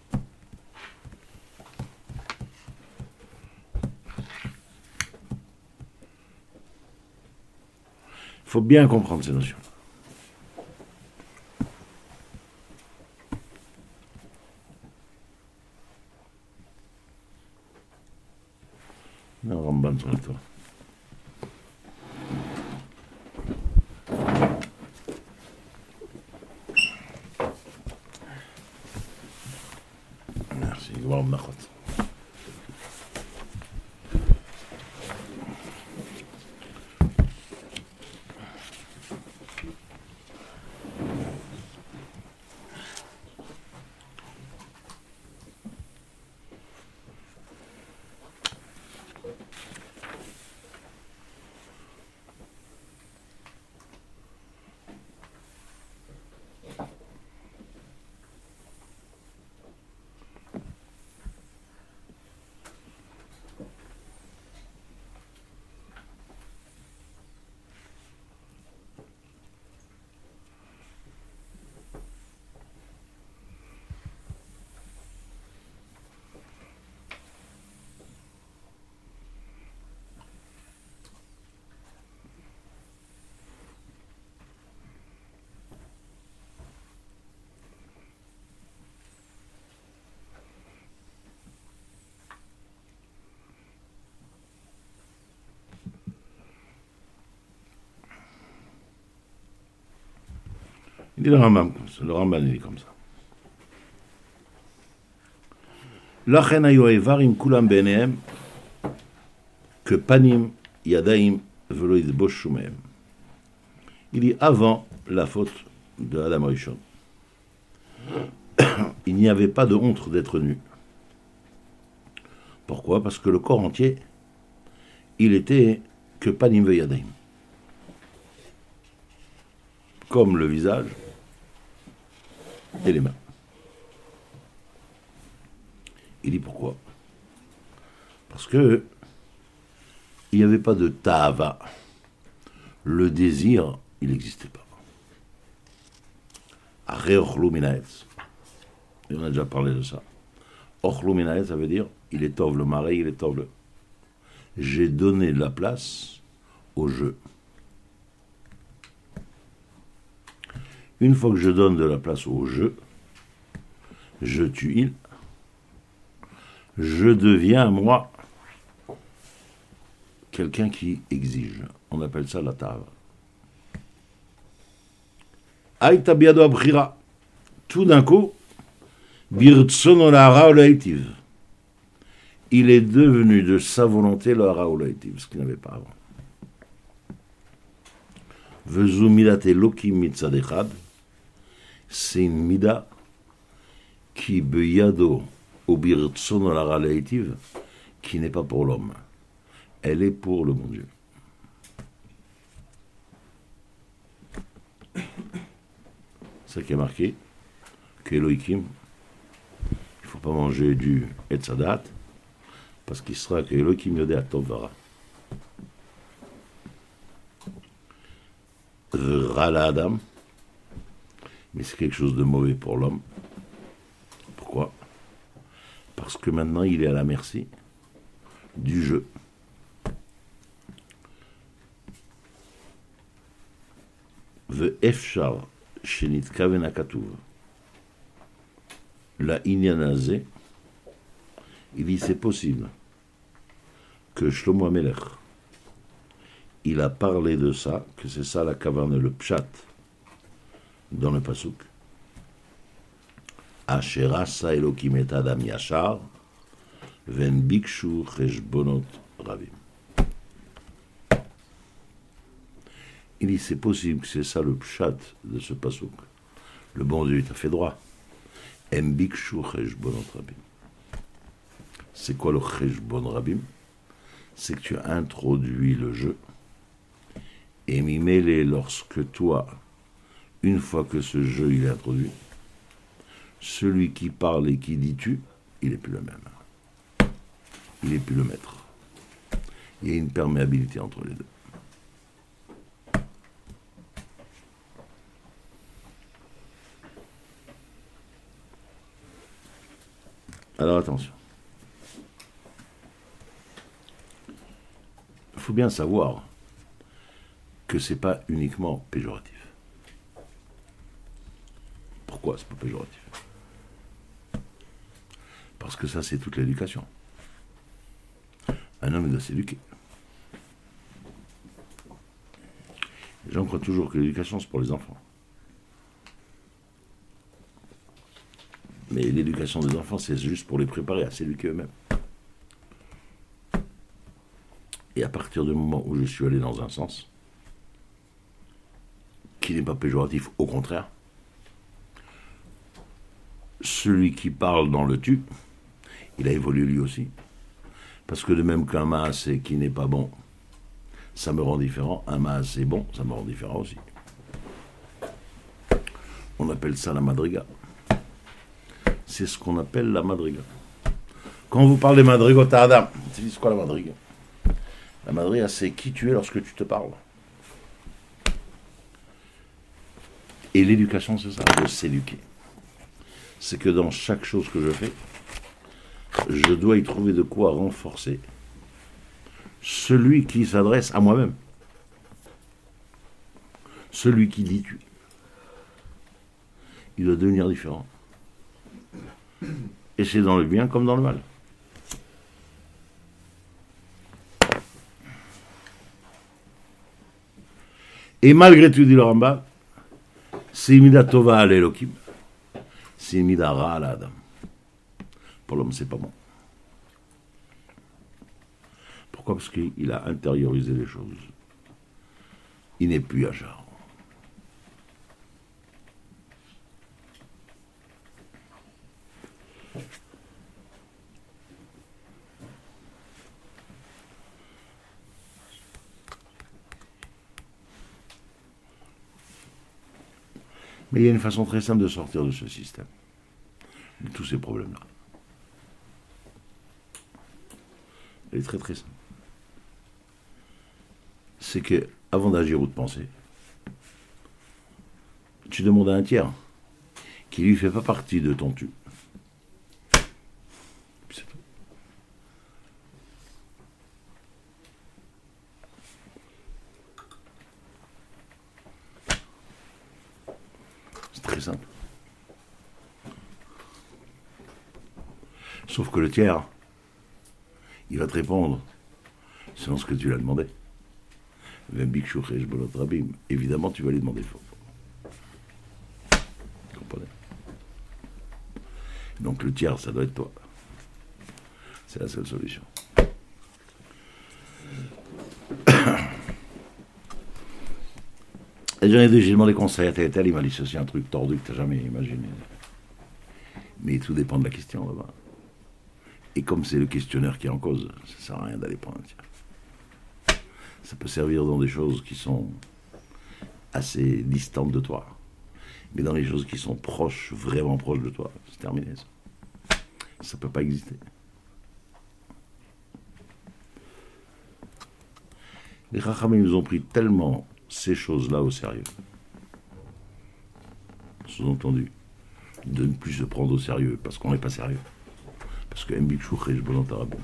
Il faut bien comprendre ces notions. Non, Ramban sur le toit. Merci, Gmar Nachot. dit le Rambam comme ça, le Rambam dit comme ça. Lachen hayu evarim kulam benehem que panim yadaim velo yidbosh shumehem. Il dit avant la faute de Adam Rishon, il n'y avait pas de honte d'être nu. Pourquoi? Parce que le corps entier, il était que panim veyadaim. Comme le visage et les mains. Il dit pourquoi? Parce que il n'y avait pas de ta'ava. Le désir, il n'existait pas. Aré ochlu minaetz. Et on a déjà parlé de ça. Ochlu minaetz, ça veut dire il est tov le marais, il est tov le. J'ai donné de la place au jeu. Une fois que je donne de la place au jeu, je tue il. Je deviens, moi, quelqu'un qui exige. On appelle ça la tava. Aïta biado abkhira. Tout d'un coup, birtsono la hara olaïtiv. Il est devenu de sa volonté le hara olaïtiv, ce qu'il n'avait pas avant. Vezu midate loki mitzad echad. C'est une mida qui beyado au birtsono la hara olaïtiv, qui n'est pas pour l'homme. Elle est pour le bon Dieu. C'est ça qui est marqué qu'Elohim, il ne faut pas manger du etzadat, parce qu'il sera qu'Elohim yodé à Tovara. Rala Adam, mais c'est quelque chose de mauvais pour l'homme. Pourquoi? Parce que maintenant il est à la merci du jeu. Ve'efshar shenitkaven hakatuv. La inyan il dit c'est possible que Shlomo HaMelech, il a parlé de ça, que c'est ça la kavane, le pshat, dans le pasuk. Asher asa Elokim et Adam yashar, ven bikshu cheshbonot ravim. Il dit c'est possible que c'est ça le pshat de ce pasuk. Le bon Dieu t'a fait droit. Em bikshu cheshbonot rabim. C'est quoi le cheshbon rabim? C'est que tu as introduit le jeu. Et mimélé lorsque toi, une fois que ce jeu il est introduit, celui qui parle et qui dit tu, il n'est plus le même. Il n'est plus le maître. Il y a une perméabilité entre les deux. Alors attention. Il faut bien savoir que c'est pas uniquement péjoratif. Pourquoi c'est pas péjoratif? Parce que ça c'est toute l'éducation. Un homme doit s'éduquer. Les gens croient toujours que l'éducation c'est pour les enfants. Mais l'éducation des enfants, c'est juste pour les préparer à s'éduquer eux-mêmes. Et à partir du moment où je suis allé dans un sens, qui n'est pas péjoratif, au contraire, celui qui parle dans le tu, il a évolué lui aussi. Parce que de même qu'un maasé qui n'est pas bon, ça me rend différent, un maasé bon, ça me rend différent aussi. On appelle ça la madriga. C'est ce qu'on appelle la madriga. Quand vous parlez madrigot à Adam, c'est quoi la madriga? La madriga, c'est qui tu es lorsque tu te parles. Et l'éducation, c'est ça, de s'éduquer. C'est que dans chaque chose que je fais, je dois y trouver de quoi renforcer celui qui s'adresse à moi-même. Celui qui dit tu. Il doit devenir différent. Et c'est dans le bien comme dans le mal. Et malgré tout, dit le Rambam, c'est une mida tova à l'Elohim, c'est une mida ra à l'Adam. Pour l'homme, c'est pas bon. Pourquoi? Parce qu'il a intériorisé les choses. Il n'est plus Yachar. Mais il y a une façon très simple de sortir de ce système, de tous ces problèmes-là. Elle est très très simple. C'est que, avant d'agir ou de penser, tu demandes à un tiers qui lui fait pas partie de ton tu. C'est tout. C'est très simple. Sauf que le tiers, il va te répondre selon ce que tu lui as demandé. Évidemment, tu vas lui demander faux. Vous comprenez? Donc le tiers, ça doit être toi. C'est la seule solution. Et j'en ai deux, j'ai demandé conseil à tel et tel, il m'a dit ceci, un truc tordu que tu n'as jamais imaginé. Mais tout dépend de la question là-bas. Et comme c'est le questionnaire qui est en cause, ça ne sert à rien d'aller prendre un tiers. Ça peut servir dans des choses qui sont assez distantes de toi. Mais dans les choses qui sont proches, vraiment proches de toi, c'est terminé ça. Ça ne peut pas exister. Les Chachamim nous ont pris tellement ces choses-là au sérieux. Sous-entendu, de ne plus se prendre au sérieux parce qu'on n'est pas sérieux. Parce que Mbikshou Cheshbonot Arabim.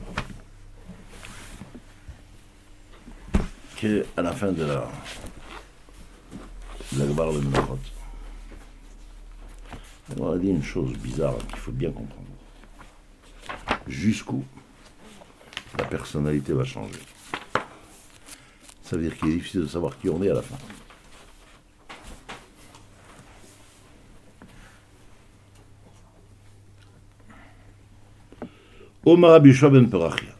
À la fin de la de la Gemara de Menachot, on a dit une chose bizarre qu'il faut bien comprendre. Jusqu'où la personnalité va changer. Ça veut dire qu'il est difficile de savoir qui on est à la fin. Omar Abishua ben Perachia.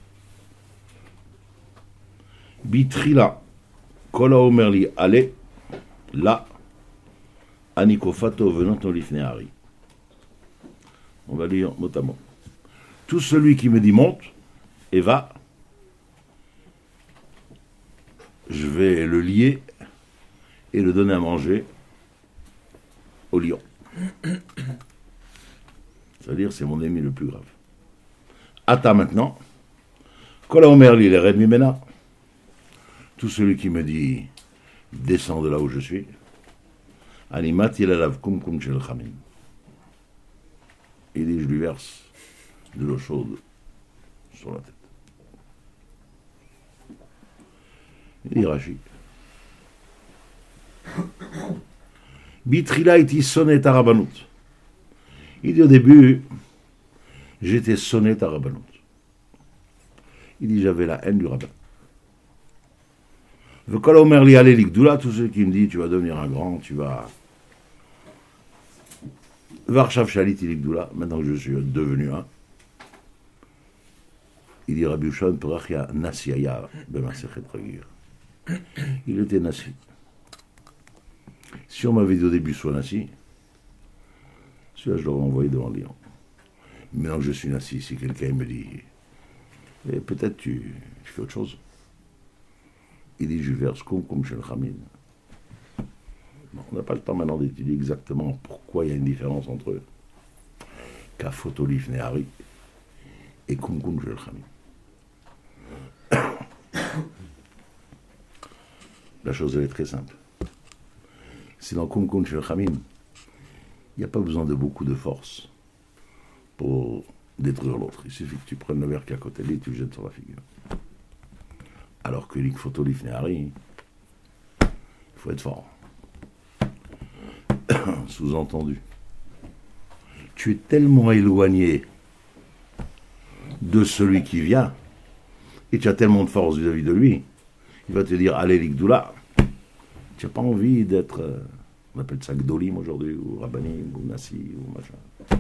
Bitrila, Kola Omerli, allez, là, Anikofato venant au Lifneari. On va lire mot à mot. Tout celui qui me dit monte et va, je vais le lier et le donner à manger au lion. C'est-à-dire, c'est mon ennemi le plus grave. Ata maintenant, Kola Omerli, les Red Mimena. Tout celui qui me dit descends de là où je suis, animat il alav kum kum shel chamim. Il dit je lui verse de l'eau chaude sur la tête. Il dit Rashi. Bitrila iti sonnet arabanut. Il dit au début j'étais sonnet arabanut. Il dit j'avais la haine du rabbin. Le Kolomer li allé l'Igdoula, tous ceux qui me disent tu vas devenir un grand, tu vas. Varshav Shalit l'Igdoula, maintenant que je suis devenu un. Il dit Rabbi Yoshua ben Perachia Nasiaya B'Masechet Ragir. Il était Nasi. Si on m'avait dit au début sois Nasi, celui-là je l'aurais envoyé devant le lion. Maintenant que je suis Nasi, si quelqu'un me dit eh, peut-être tu, tu fais autre chose. Il dit, je verse comme comme chez le Khamim. Bon, on n'a pas le temps maintenant d'étudier exactement pourquoi il y a une différence entre eux. Kafotolif Nehari et Kum Kum chez le Khamim. La chose, elle est très simple. C'est dans Kum Kum chez le Khamim, il n'y a pas besoin de beaucoup de force pour détruire l'autre. Il suffit que tu prennes le verre qui est à côté de lui et tu le jettes sur la figure. Alors que l'Ikfotolif Nehari, il faut être fort. Sous-entendu, tu es tellement éloigné de celui qui vient, et tu as tellement de force vis-à-vis de lui, il va te dire, allez l'Ikdoula, tu n'as pas envie d'être On appelle ça Gdolim aujourd'hui, ou Rabbanim, ou Nassi, ou machin.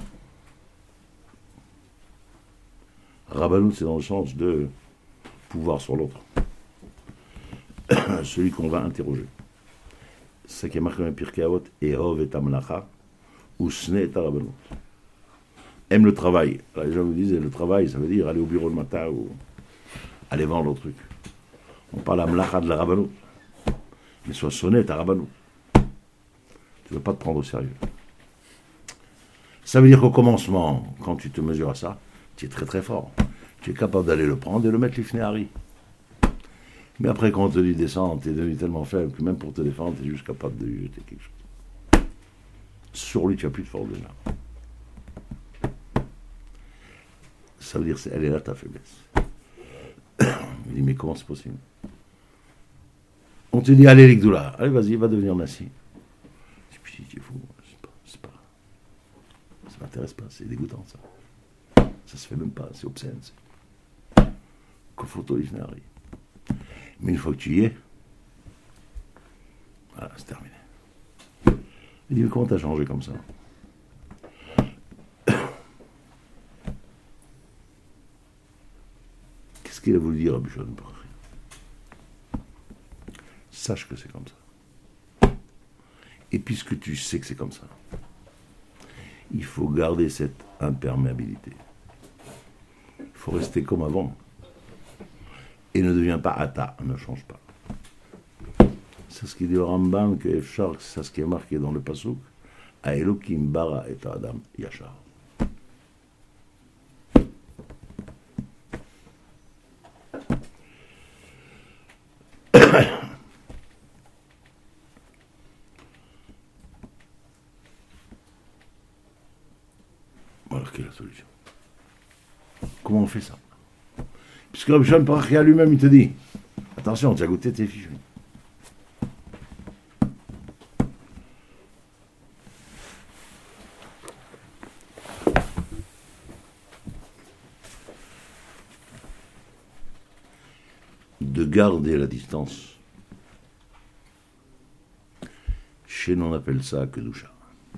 Rabbanou, c'est dans le sens de pouvoir sur l'autre. Celui qu'on va interroger. C'est ça qui est marqué dans le Pirkei Avot, Ehov et Amlacha, ou Sne et Rabbanou. Aime le travail. Alors, les gens vous disent, le travail, ça veut dire aller au bureau le matin ou aller vendre le truc. On parle à Amlacha de la Rabbanou. Mais sois sonné à Rabbanou. Tu ne veux pas te prendre au sérieux. Ça veut dire qu'au commencement, quand tu te mesures à ça, tu es très très fort. Tu es capable d'aller le prendre et le mettre l'ifné Hari. Mais après, quand on te dit descendre, tu es devenu tellement faible que même pour te défendre, tu es juste capable de lui jeter quelque chose. Sur lui, tu n'as plus de force déjà. Ça veut dire qu'elle est là ta faiblesse. Il dit, mais comment c'est possible? On te dit, allez, l'Igdoula, allez, vas-y, va devenir Nassi. Et puis, tu es fou, c'est pas, c'est pas, ça m'intéresse pas, c'est dégoûtant, ça. Ça se fait même pas, c'est obscène. Qu'au photo, il Hari. Mais une fois que tu y es, voilà, c'est terminé. Il dit, mais comment t'as changé comme ça? Qu'est-ce qu'il a voulu dire à Bouchon? Sache que c'est comme ça. Et puisque tu sais que c'est comme ça, il faut garder cette imperméabilité. Il faut rester comme avant. Et ne deviens pas Ata, ne change pas. C'est ce qu'il dit au Rambam, que Efshar, c'est ce qui est marqué dans le Pasuk, à Elokim bara et Adam Yachar. Voilà quelle est la solution. Comment on fait ça? Puisque Rabbi Shimon Parachia lui-même, il te dit, attention, tu as goûté tes fiches. De garder la distance. Chez nous, on appelle ça Kedusha.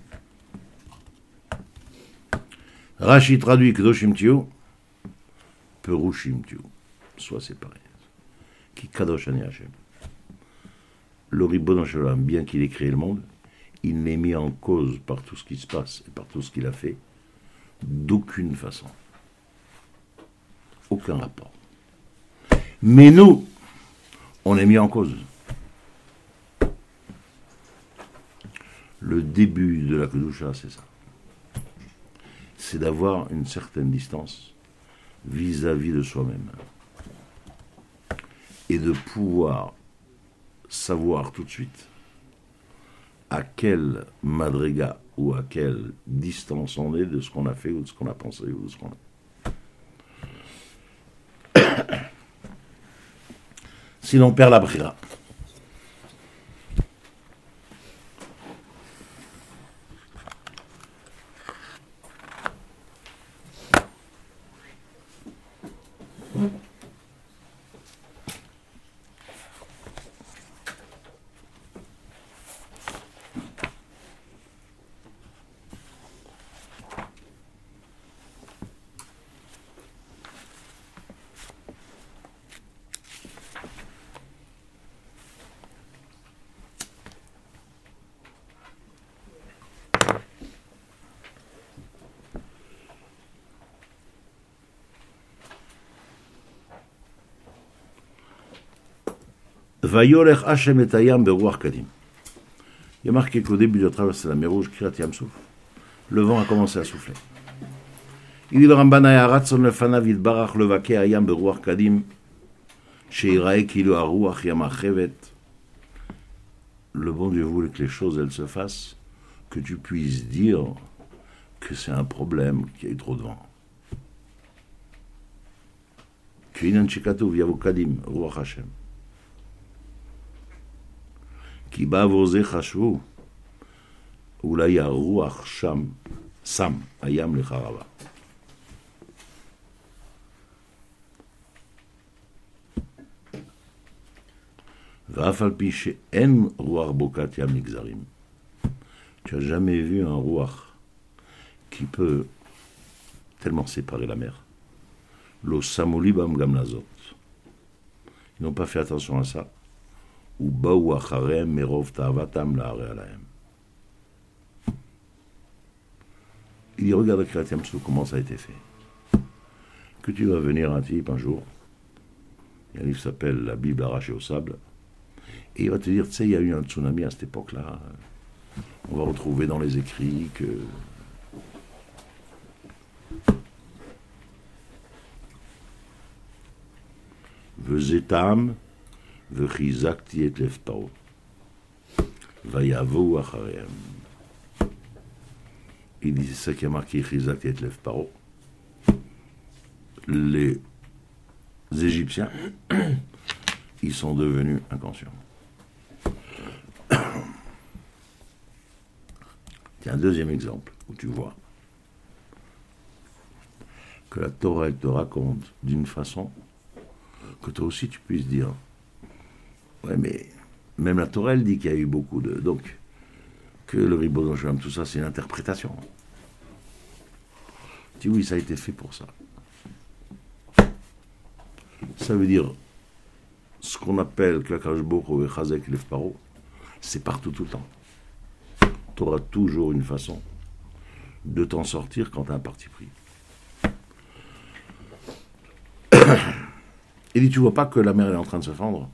Rashi traduit Kedoshim Tiyu, Perushim Tiyu, soit séparés. Qui Kadosh Ani Hashem. Le Ribono Shel Olam, bien qu'il ait créé le monde, il n'est mis en cause par tout ce qui se passe et par tout ce qu'il a fait, d'aucune façon. Aucun rapport. Mais nous, on est mis en cause. Le début de la Kedusha, c'est ça. C'est d'avoir une certaine distance vis-à-vis de soi-même. Et de pouvoir savoir tout de suite à quelle madriga ou à quelle distance on est de ce qu'on a fait ou de ce qu'on a pensé ou de ce qu'on a. Sinon on perd la brira. Vayorech Hashem et Hayam beruach kadim. Il y a marqué qu'au début de la traversée de la mer Rouge, Kirat Yam-Souf, le vent a commencé à souffler. Il dit le Ramban Ayaratson lefanav yitbarach levake Hayam beruach kadim, sheirae kilu haruach yamachevet. Le bon Dieu voulait que les choses elles se fassent, que tu puisses dire que c'est un problème qu'il y a eu trop de vent. Kinan shekatuv yavo kadim ruach Hashem. כי בעבור זה חשבו, אולי הרוח שם, שם, הים לחרבה. ואף על פי שאין רוח בוקת ים נגזרים, Tu as jamais vu un roi qui peut tellement séparer la mer. Lo samolibam gamlazot. Ils n'ont pas fait attention à ça. Ou baou acharem merov ta'avatam la'are alahem. Il dit, regarde à Kriyat Yam Souf, comment ça a été fait. Que tu vas venir un type un jour, il y a un livre qui s'appelle La Bible arrachée au sable, et il va te dire, tu sais, il y a eu un tsunami à cette époque-là. On va retrouver dans les écrits que... Vezetam, vechizakti et lefpao, vayavo achaream. Il dit, c'est ça qui a marqué chizakti et lefpao. Les Égyptiens, ils sont devenus inconscients. Tiens, un deuxième exemple où tu vois que la Torah, elle te raconte d'une façon que toi aussi tu puisses dire, ouais, mais même la Torah, elle dit qu'il y a eu beaucoup de... Donc, que le Ribono Shel Olam, tout ça, c'est une interprétation. Tu dis, oui, ça a été fait pour ça. Ça veut dire, ce qu'on appelle Klakash Boko et Chazek Lev Paro, c'est partout tout le temps. Tu auras toujours une façon de t'en sortir quand tu as un parti pris. Il dit, tu vois pas que la mer est en train de se fendre?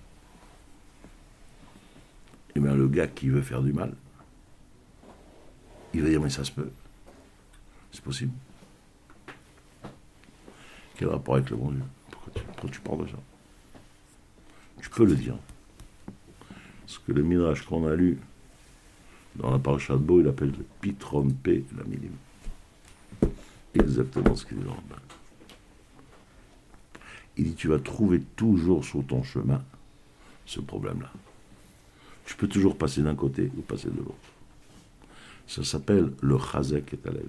Eh bien, le gars qui veut faire du mal, il va dire, mais ça se peut. C'est possible. Quel rapport avec le bon Dieu? Pourquoi tu, pourquoi tu parles de ça? Tu peux le dire. Parce que le Midrash qu'on a lu dans la Parashat Bo, il appelle le Pitron P, la Milim. Exactement ce qu'il dit dans le bas. Il dit, tu vas trouver toujours sur ton chemin ce problème-là. Tu peux toujours passer d'un côté ou passer de l'autre. Ça s'appelle le Chazek et Talev.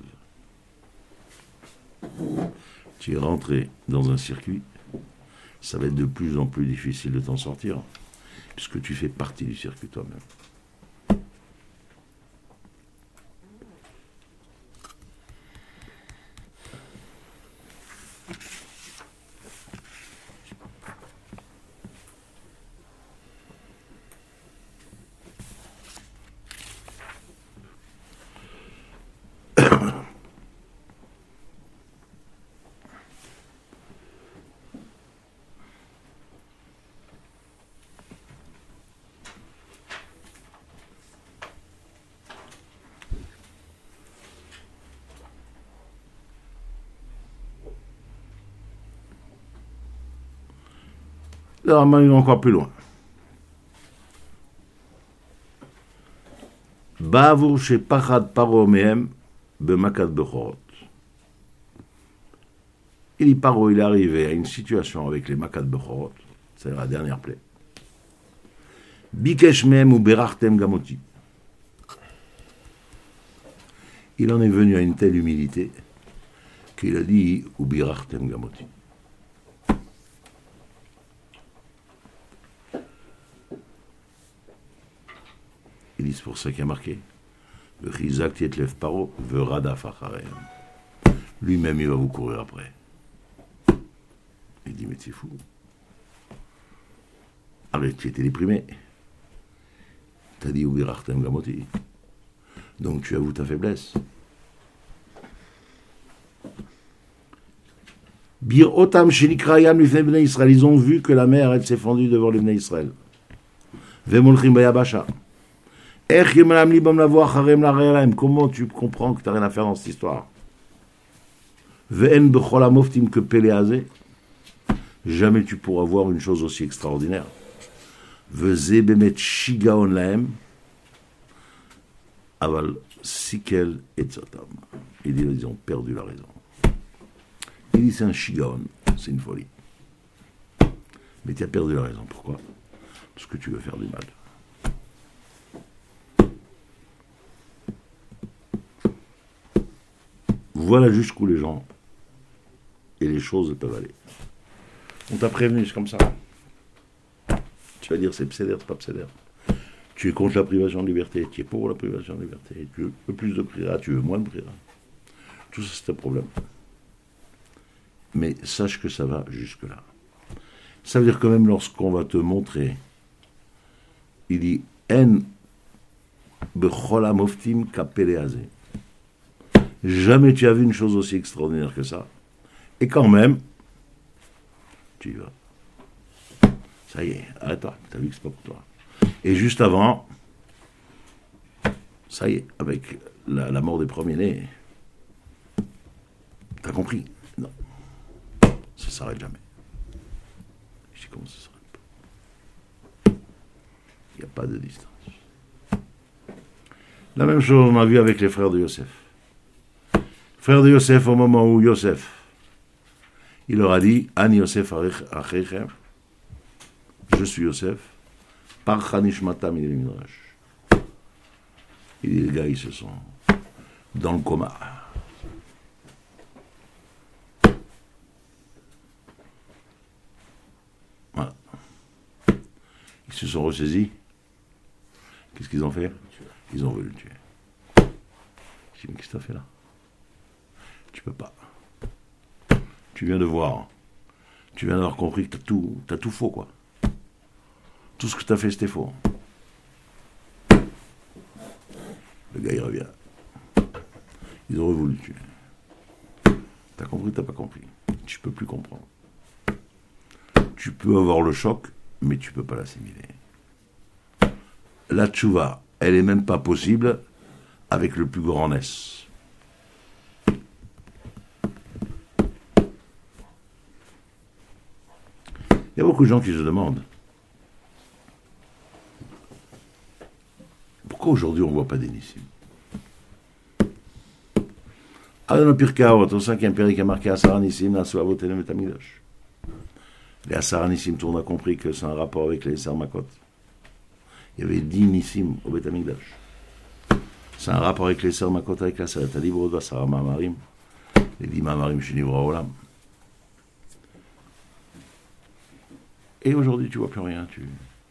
Tu es rentré dans un circuit, ça va être de plus en plus difficile de t'en sortir, puisque tu fais partie du circuit toi-même. Le Rambam va encore plus loin. Bavur chez Pachad Paro Mehem Bemakat Bechorot. Il dit Paro, il est arrivé à une situation avec les Makat Bechorot, c'est la dernière plaie. Bikesh Mehem ou Berachtem Gamoti. Il en est venu à une telle humilité qu'il a dit ou Berachtem Gamoti. Il dit, c'est pour ça qu'il y a marqué. Lui-même, il va vous courir après. Il dit, mais t'es fou. Arrête, tu étais déprimé. T'as dit, Ubirachtem Gamoti. Donc tu avoues ta faiblesse. Bir Otam Shenikrayam Lifnei Bnei Israël. Ils ont vu que la mer, elle s'est fendue devant les Bnei Israël. Vemolchim Bayabasha. Comment tu comprends que tu n'as rien à faire dans cette histoire? Jamais tu pourras voir une chose aussi extraordinaire. Aval sikel et tzotam. Il dit, ils ont perdu la raison. Il dit, c'est un shigaon, c'est une folie. Mais tu as perdu la raison. Pourquoi? Parce que tu veux faire du mal. Voilà jusqu'où les gens et les choses peuvent aller. On t'a prévenu, c'est comme ça. Tu vas dire, c'est psédère, c'est pas psédère. Tu es contre la privation de liberté, tu es pour la privation de liberté, tu veux plus de prira, tu veux moins de prira. Tout ça, c'est un problème. Mais sache que ça va jusque-là. Ça veut dire que même lorsqu'on va te montrer, il dit En bechol moftim kapeleazé. Jamais tu as vu une chose aussi extraordinaire que ça. Et quand même, tu y vas. Ça y est, arrête-toi, t'as vu que c'est pas pour toi. Et juste avant, ça y est, avec la, la mort des premiers-nés, t'as compris? Non. Ça s'arrête jamais. Je dis comment ça s'arrête pas? Il n'y a pas de distance. La même chose on a vu avec les frères de Yosef. Frères de Yosef, au moment où Yosef, il leur a dit, An Yosef Achechem, je suis Yosef, par Chanishmatam il est Midrash. Et les gars, ils se sont dans le coma. Voilà. Ils se sont ressaisis. Qu'est-ce qu'ils ont fait? Ils ont voulu le tuer. Je dis, mais qu'est-ce que tu as fait là? Tu peux pas. Tu viens de voir. Tu viens d'avoir compris que tu as tout, t'as tout faux, quoi. Tout ce que tu as fait, c'était faux. Le gars, il revient. Ils auraient voulu le tuer. T'as compris, t'as pas compris. Tu peux plus comprendre. Tu peux avoir le choc, mais tu peux pas l'assimiler. La tchouva, elle est même pas possible avec le plus grand S. Il y a beaucoup de gens qui se demandent pourquoi aujourd'hui on ne voit pas d'Enissim. Ah, dans le Pirkaot, au cinquième périk, il y a marqué Asar Nissim, Nasu Avotenem et Tamidosh. Les Asar Nissim, tout le monde a compris que c'est un rapport avec les Esser Makot. Il y avait dix Nissim au Bet Amikdash. C'est un rapport avec les Esser Makot, avec la Seret Alibrod, Vasara Mamarim, les dix Mamarim Shinivra Olam. Et aujourd'hui, tu vois plus rien, tu...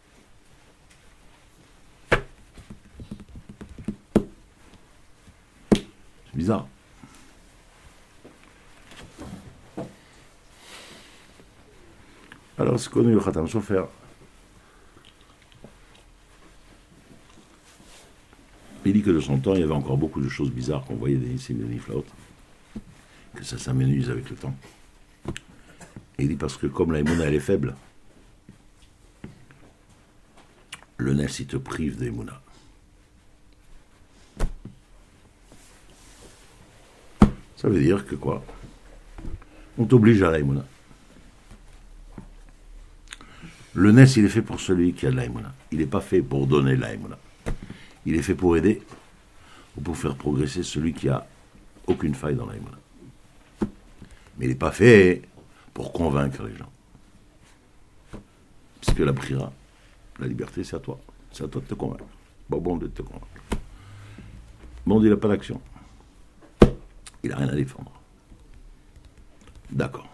C'est bizarre. Alors, ce qu'on a eu le Khatam Sofer, il dit que de son temps, il y avait encore beaucoup de choses bizarres qu'on voyait des Nissim et des Niflaot, que ça s'amenuise avec le temps. Et il dit parce que comme la Emouna, elle est faible, le Nes, il te prive des Emouna. Ça veut dire que quoi? On t'oblige à la Emouna. Le Nes, il est fait pour celui qui a de la Emouna. Il n'est pas fait pour donner la Emouna. Il est fait pour aider ou pour faire progresser celui qui a aucune faille dans la Emouna. Mais il n'est pas fait pour convaincre les gens. Parce que la brira, la liberté, c'est à toi. C'est à toi de te convaincre. Bon, bon de te convaincre. Bon, il n'a pas d'action. Il n'a rien à défendre. D'accord.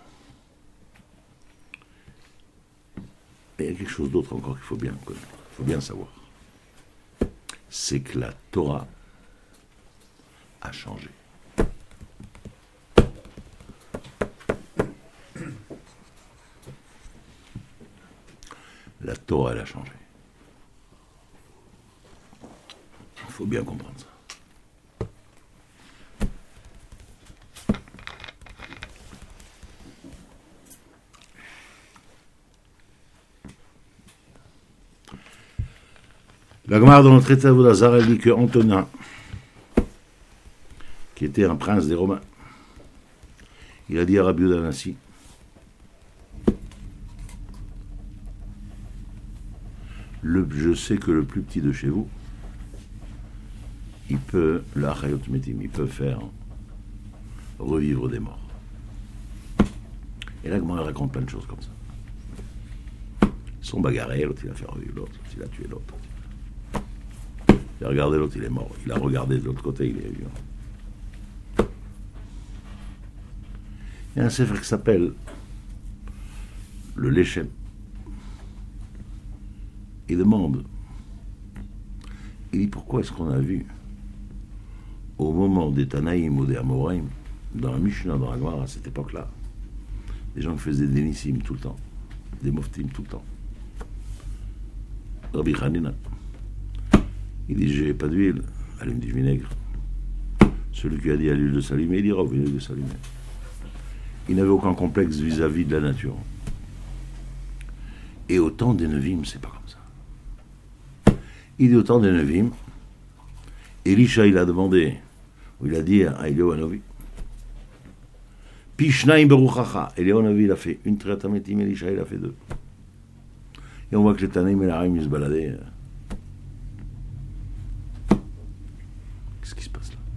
Mais il y a quelque chose d'autre encore qu'il faut bien connaître. Il faut bien savoir. C'est que la Torah a changé. La Torah, elle a changé. Il faut bien comprendre ça. La Gemara dans le traité d'Avodazar, elle dit que Antonin, qui était un prince des Romains, il a dit à Rabbi Yehuda Hanassi, le, je sais que le plus petit de chez vous, il peut, la Chayot Metim, il peut faire revivre des morts. Et là, Gemara raconte plein de choses comme ça. Ils sont bagarrés, l'autre il a fait revivre l'autre, l'autre il a tué l'autre. Il a regardé l'autre, il est mort. Il a regardé de l'autre côté, il est vivant. Il y a un sefer qui s'appelle le Lechem. Il demande Il dit, pourquoi est-ce qu'on a vu, au moment des Tanaïm ou des Amoraïm, dans la Mishnah, dans la Gemara, à cette époque-là, des gens qui faisaient des Nissim tout le temps, des Moftim tout le temps. Rabbi Hanina, il dit, j'ai pas d'huile, allume du vinaigre. Celui qui a dit à l'huile de s'allumer, il dira au vinaigre de s'allumer. Il n'avait aucun complexe vis-à-vis de la nature. Et au temps des Nevim, c'est pas comme ça. Il dit au temps des Nevim, Elisha, il a demandé, ou il a dit à Eliyahu Hanavi, Pishnaim beruchacha. Eliyahu Hanavi, il a fait une traite à Métim, Elisha, il a fait deux. Et on voit que les Tanaïm et l'Arim, ils se baladaient. Qu'est-ce qui se passe là?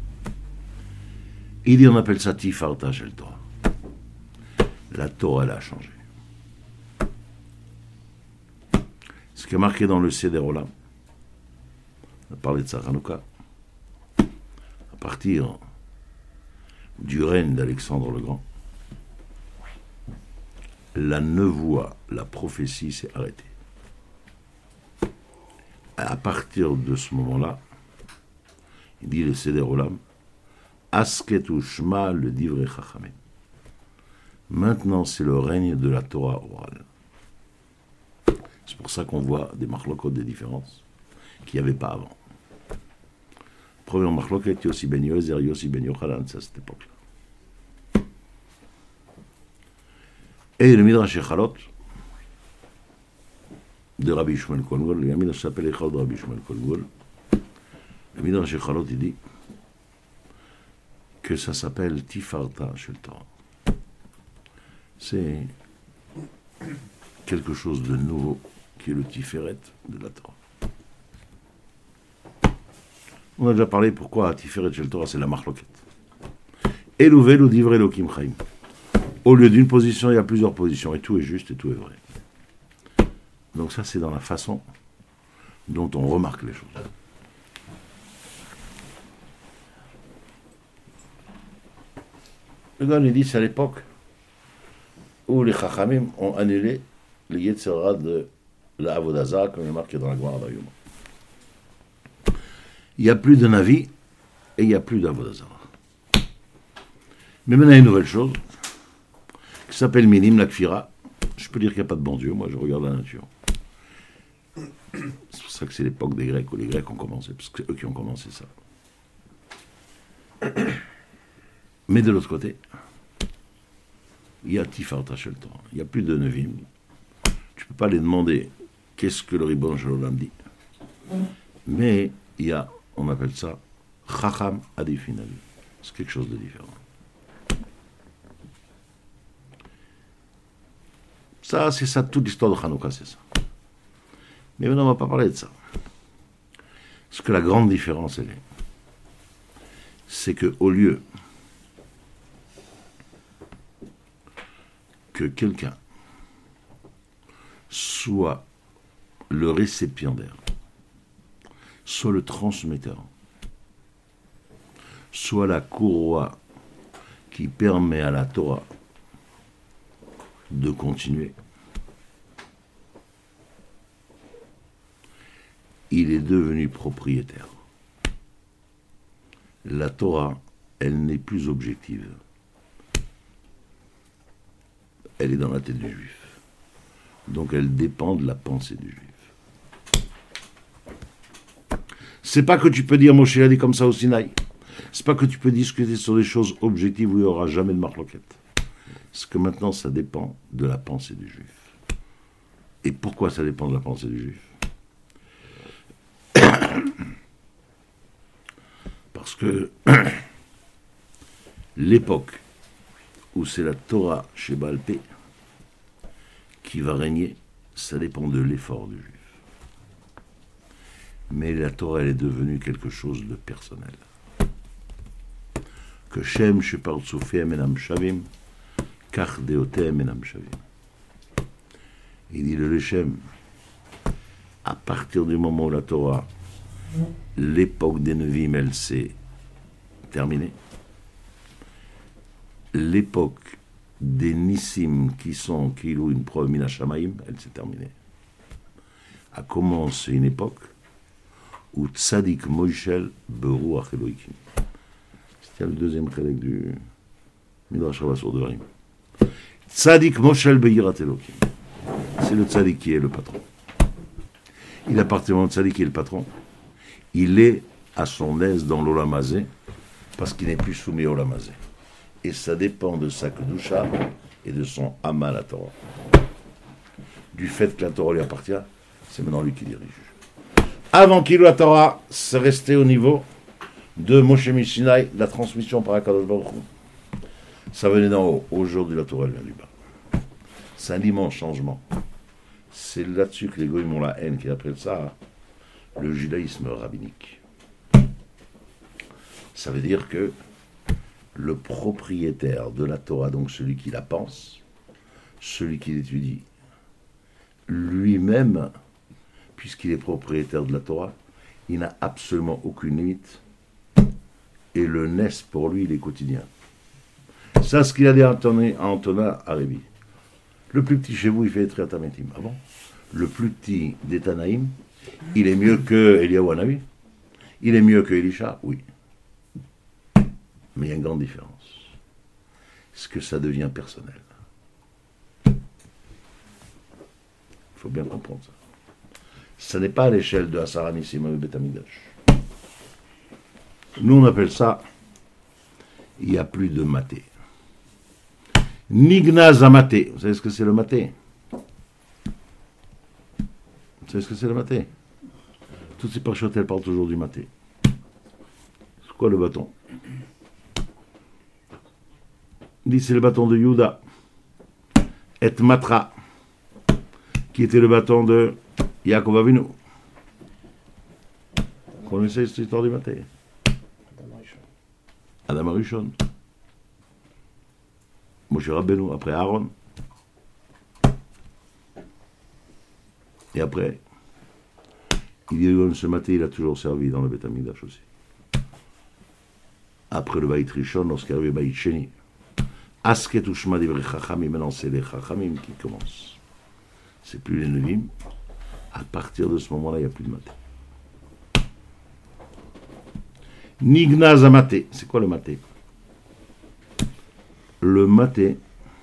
Il dit, on appelle ça Tifarta Shel Torah. La Torah, elle a changé. Ce qui est marqué dans le Seder Olam, on a parlé de ça, Hanouka, à partir du règne d'Alexandre le Grand, la nevoie, la prophétie s'est arrêtée. À partir de ce moment-là, il dit le Seder Olam, Asket Ushma le Divrei Chachamim. Maintenant, c'est le règne de la Torah orale. C'est pour ça qu'on voit des marlokot, des différences, qu'il n'y avait pas avant. Premier marloket, Yossi ben Yoézer, Yossi ben Yochanan, c'est à cette époque-là. Et le Midrash Echalot de Rabbi Shmuel Kohen Gadol, il y a un Midrash qui s'appelle Echalot de Rabbi Shmuel Kohen Gadol. Le Midrash Echalot, il dit que ça s'appelle Tifarta Shel Torah. C'est quelque chose de nouveau qui est le Tiferet de la Torah. On a déjà parlé pourquoi Tiferet Shel Torah, c'est la marloquette. Elouvelu divrei Elokim Chaim. Au lieu d'une position, il y a plusieurs positions, et tout est juste et tout est vrai. Donc ça, c'est dans la façon dont on remarque les choses. Le gars nous dit, c'est à l'époque où les Chachamim ont annulé le Yetzer Hara de la Avodah Zarah, comme il est marqué dans la Gemara d'Ayoma. Il n'y a plus de Navi et il n'y a plus d'Avodah Zarah. Mais maintenant, il y a une nouvelle chose qui s'appelle Minim, la Kfira. Je peux dire qu'il n'y a pas de bon Dieu, moi je regarde la nature. C'est pour ça que c'est l'époque des Grecs, où les Grecs ont commencé, parce que c'est eux qui ont commencé ça. Mais de l'autre côté, il y a Tifarta Shel Torah. Il n'y a plus de Nevim. Tu ne peux pas les demander qu'est-ce que le Ribon Shel Olam dit. Mais il y a, on appelle ça Chacham Adif Minavi. C'est quelque chose de différent. Ça, c'est ça, toute l'histoire de Hanouka, c'est ça. Mais maintenant, on ne va pas parler de ça. Parce que la grande différence, elle est, c'est qu'au lieu que quelqu'un soit le récipiendaire, soit le transmetteur, soit la courroie qui permet à la Torah de continuer, il est devenu propriétaire. La Torah, elle n'est plus objective. Elle est dans la tête du juif. Donc elle dépend de la pensée du juif. C'est pas que tu peux dire Moshe a dit comme ça au Sinaï. C'est pas que tu peux discuter sur des choses objectives où il n'y aura jamais de marloquette. Parce que maintenant ça dépend de la pensée du juif. Et pourquoi ça dépend de la pensée du juif? Parce que l'époque où c'est la Torah chez Baal Pé qui va régner, ça dépend de l'effort du juif. Mais la Torah, elle est devenue quelque chose de personnel. Que Shem Shepar Tsoufem Enam Shavim, Kach Deotem Enam Shavim. Il dit le Shem, à partir du moment où la Torah, l'époque des Nevim, elle s'est terminée, l'époque des Nissim qui sont Kilou une preuve Mina Shamaim, elle s'est terminée. A commencé une époque ou Tzadik Moishel Beruach Elohikim. C'était le deuxième collègue du Midrash Rabbah sur Devarim. Tzadik Moshel Beyirat Elohikim. C'est le Tzadik qui est le patron. Il appartient au Tzadik qui est le patron. Il est à son aise dans l'Olam Hazé parce qu'il n'est plus soumis au Olam Hazé. Et ça dépend de sa Kedusha et de son Amal à Torah. Du fait que la Torah lui appartient, c'est maintenant lui qui dirige. Avant qu'il ait la Torah, c'est resté au niveau de Moshe Mishinai, la transmission par Akadosh Baruch Hu. Ça venait d'en haut. Aujourd'hui, la Torah, elle vient du bas. C'est un immense changement. C'est là-dessus que les goïms ont la haine, qui appellent ça le judaïsme rabbinique. Ça veut dire que le propriétaire de la Torah, donc celui qui la pense, celui qui l'étudie, lui-même, puisqu'il est propriétaire de la Torah, il n'a absolument aucune limite. Et le Nes, pour lui, il est quotidien. Ça, ce qu'il a dit à Antonin Arebi. Le plus petit chez vous, il fait Triatametim. Ah bon? Le plus petit des Tanaïm, il est mieux que Eliyahu Hanavi? Il est mieux que Elisha? Oui. Mais il y a une grande différence. Est-ce que ça devient personnel? Il faut bien comprendre ça. Ce n'est pas à l'échelle de Asaranissim et Beth Amikdash. Nous, on appelle ça, il n'y a plus de maté. Nignaz à maté. Vous savez ce que c'est le maté? Vous savez ce que c'est le maté? Toutes ces parchotes, elles parlent toujours du maté. C'est quoi le bâton? Il dit c'est le bâton de Yuda. Et Matra, qui était le bâton de Yaakov Avinu. Vous connaissez cette histoire du maté? Adam Arishon. Moshe Rabbeinu, après Aaron. Et après, il dit que ce matin, il a toujours servi dans le Beth Amikdash aussi. Après le Baït Rishon, lorsqu'il arrive le Baït Sheni, Asket Ushma Divrei Chachamim, maintenant c'est les Chachamim qui commencent. C'est plus les Nevim. À partir de ce moment-là, il n'y a plus de maté. Nignaz à maté. C'est quoi le maté? Le maté,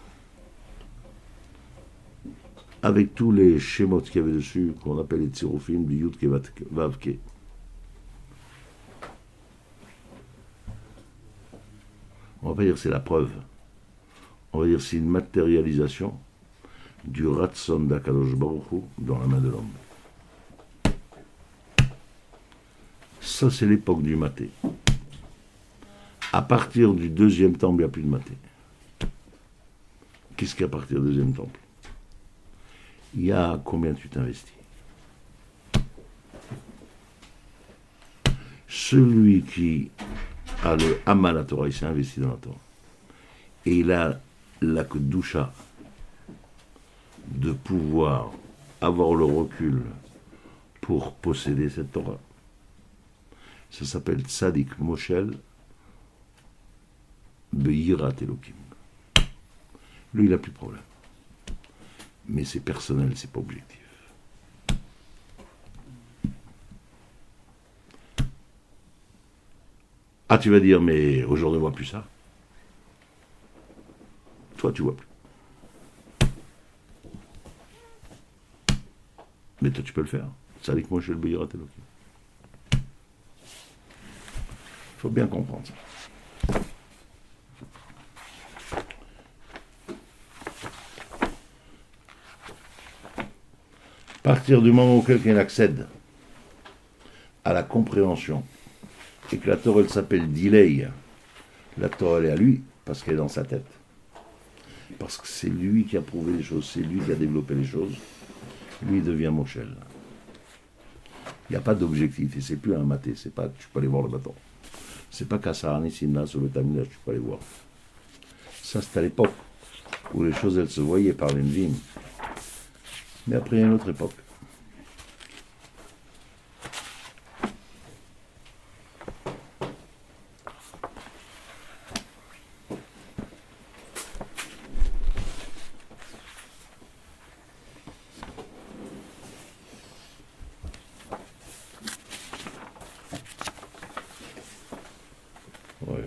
avec tous les schémas qu'il y avait dessus, qu'on appelle les tsirophim, du Yud Vavke. On va pas dire que c'est la preuve. On va dire que c'est une matérialisation du Ratson d'Akadosh Baruch Hu dans la main de l'homme. Ça, c'est l'époque du maté. À partir du deuxième temple, il n'y a plus de maté. Qu'est-ce qu'il y a à partir du deuxième temple? Il y a combien tu t'investis? Celui qui a le Hamal à Torah, il s'est investi dans la Torah. Et il a la Kedusha de pouvoir avoir le recul pour posséder cette Torah. Ça s'appelle Tzadik Moshel Beyirat Elokim. Lui, il n'a plus de problème. Mais c'est personnel, c'est pas objectif. Ah, tu vas dire, mais aujourd'hui, on ne voit plus ça. Toi, tu vois plus. Mais toi, tu peux le faire. Tzadik Moshel Beyirat Elokim. Il faut bien comprendre ça. À partir du moment où quelqu'un accède à la compréhension et que la Torah elle s'appelle delay, la Torah elle est à lui parce qu'elle est dans sa tête. Parce que c'est lui qui a prouvé les choses, c'est lui qui a développé les choses. Lui devient Moshel. Il n'y a pas d'objectif et c'est plus un maté, c'est pas tu peux aller voir le bâton. C'est pas qu'à Sarani Simna sur le Tamina, tu peux aller voir. Ça c'est à l'époque où les choses elles se voyaient par les Nevim. Mais après, il y a une autre époque. Ouais.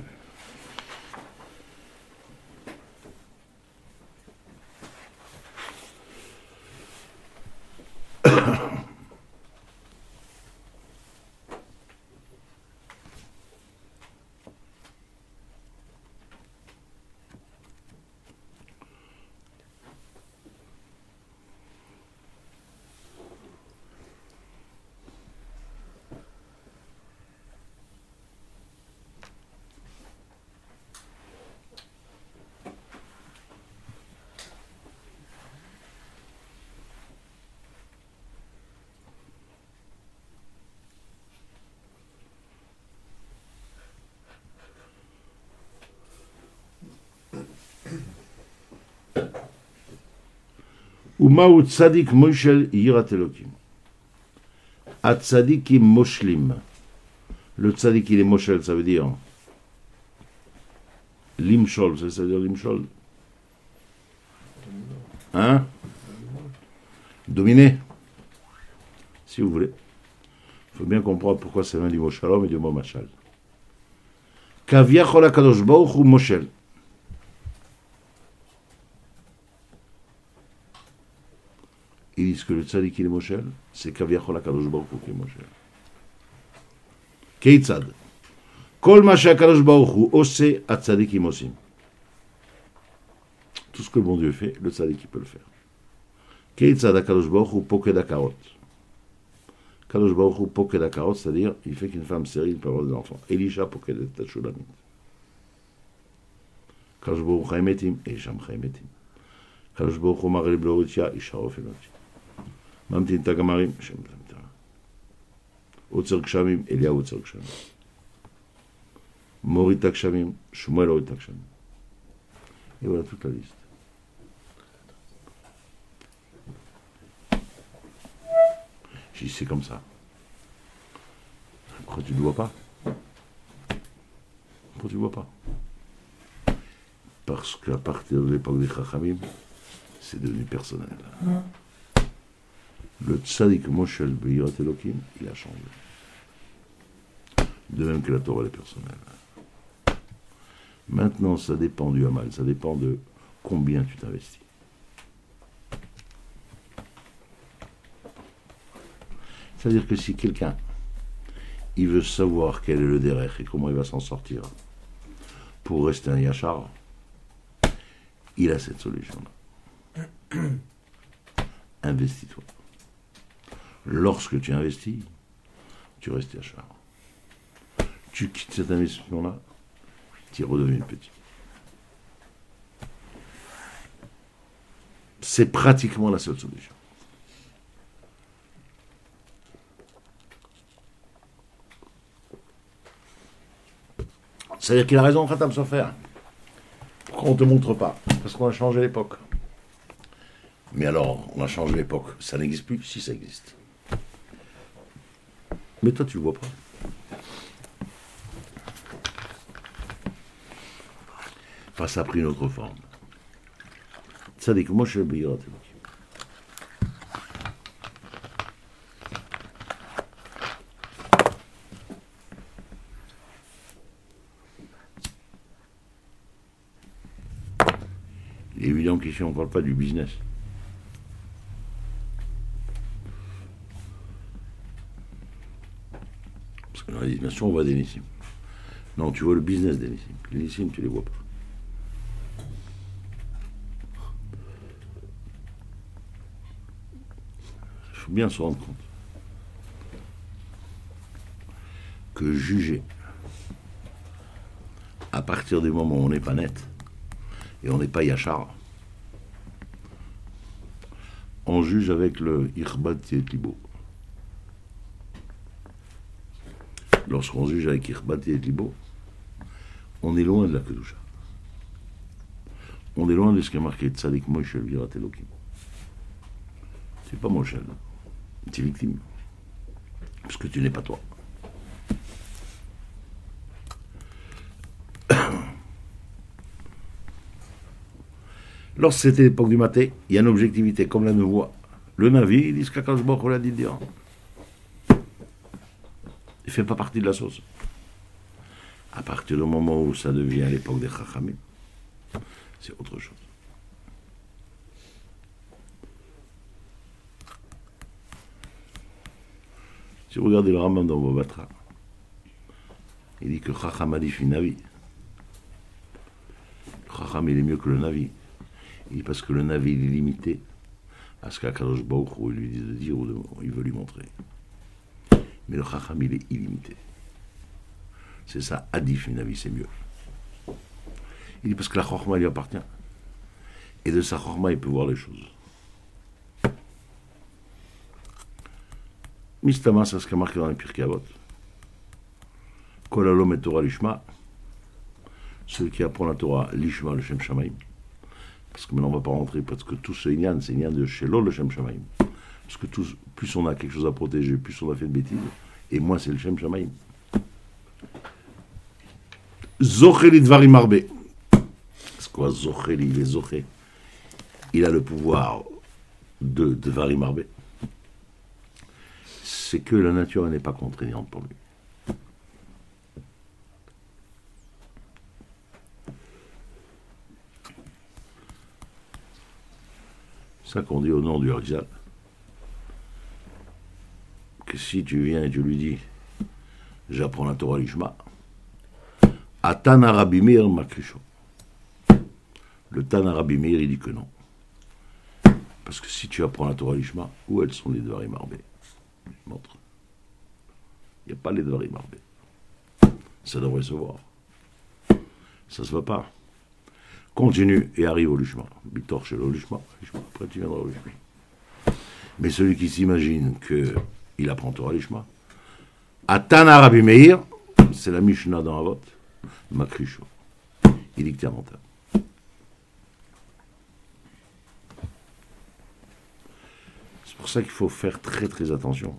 Umau tzadik moshel yirat Elokim. A tzadikim moshlim. Le tzadik il est moshel, ça veut dire limshol, ça veut dire limshol. Hein? Dominer. Si vous voulez. Il faut bien comprendre pourquoi c'est l'un du mot shalom et du mot machal. Kaviachol HaKadosh Baruch Hu moshel. Ils disent que le tzaddik il est moshel, c'est Kaviachol HaKadosh Baruch Hu qui est moshel. Keitzad. Kol ma she'HaKadosh Baruch Hu ose hatzadikim osim. Tout ce que le bon Dieu fait, le tzaddik il peut le faire. Keitzad HaKadosh Baruch Hu poked hakarot. Kadosh Baruch Hu poked hakarot, c'est-à-dire il fait qu'une femme stérile peut avoir des enfants. Elisha poked et Shulamit. Kadosh Baruch Hu chayemetim, Elisha chayemetim. Kadosh Baruch Hu marel bloritia, Isha rofeloti. ממתין תגמרים, שם תמתרה. עוצר גשמים, אליהו עוצר גשמים. מוריד את הגשמים, שמואל הוריד את הגשמים. Et voilà toute la liste. J'ai dit, c'est comme ça. Pourquoi tu ne le vois pas? Pourquoi tu ne le vois pas? Parce qu'à partir de l'époque des Chachamim, c'est devenu personnel. Le tzaddik moshel beyirat Elokim, il a changé. De même que la Torah est personnelle. Maintenant, ça dépend du Hamal, ça dépend de combien tu t'investis. C'est-à-dire que si quelqu'un, il veut savoir quel est le derech et comment il va s'en sortir pour rester un yachar, il a cette solution-là. Investis-toi. Lorsque tu investis, tu restes yachar. Tu quittes cet investissement-là, tu redeviens petit. C'est pratiquement la seule solution. C'est-à-dire qu'il a raison, Khatam Sofer. Pourquoi on ne te montre pas? Parce qu'on a changé l'époque. Mais alors, on a changé l'époque. Ça n'existe plus? Si, ça existe. Mais toi, tu ne le vois pas. Enfin, ça a pris une autre forme. Tzadik moshel beyirat Elokim. Il est évident qu'ici, on ne parle pas du business. Parce que dans la bien sûr, on voit des nissim. Non, tu vois le business des nissim. Les nissim, tu ne les vois pas. Il faut bien se rendre compte que juger à partir du moment où on n'est pas net, et on n'est pas yachar, on juge avec le Irbat et Libo. Lorsqu'on juge avec Irbat et Libo, on est loin de la Kedusha. On est loin de ce qui est marqué Tzadik Moshel Yirat Elokim. C'est pas Moshel, tu es victime. Parce que tu n'es pas toi. Lorsque c'était l'époque du maté, il y a une objectivité, comme la nouveau. Le Navi, il dit ce qu'Akadosh Baruch Hu l'a dit dire. Il ne fait pas partie de la sauce. À partir du moment où ça devient l'époque des Chachamim, c'est autre chose. Si vous regardez le Rambam dans Baba Batra, il dit que Chacham adif une Navi. Chacham, il est mieux que le Navi. Il dit parce que le Navi, il est limité à ce qu'Akadosh Baruch Hu lui dit de dire ou de, il veut lui montrer. Mais le Chacham, il est illimité. C'est ça, adif une Navi, c'est mieux. Il dit parce que la Chochma lui appartient. Et de sa Chochma, il peut voir les choses. Mistama, c'est ce qui est marqué dans les Pirkei Avot. Kol halom et Torah lishma, celui qui apprend la Torah lishma le Shem Shamaim. Parce que maintenant on ne va pas rentrer, parce que tout ce inyan, c'est inyan de Shelo le Shem Shamaim. Parce que tout, plus on a quelque chose à protéger, plus on a fait de bêtises, et moins c'est le Shem Shamaim. Zocheli dvarim arbe. C'est quoi Zocheli? Il est Zoché. Il a le pouvoir de dvarim arbe. C'est que la nature n'est pas contraignante pour lui. C'est ça qu'on dit au nom du Harizal. Que si tu viens et tu lui dis j'apprends la Torah Lishma, Atan Rabbi Meir Makrisho. Le Tana Rabbi Meir, il dit que non. Parce que si tu apprends la Torah Lishma, où elles sont les Dvarim Arbé? Montre. Il n'y a pas les Dvarim Arbé. Ça devrait se voir. Ça se voit pas. Continue et arrive au Lishma. Bitor chez le Lishma. Après tu viendras au Lishma. Mais celui qui s'imagine qu'il apprend Torah Lishma, Atana Rabbi Meir, c'est la Mishnah dans Avot, Makrisho. Il dit que t'es un menteur. C'est pour ça qu'il faut faire très très attention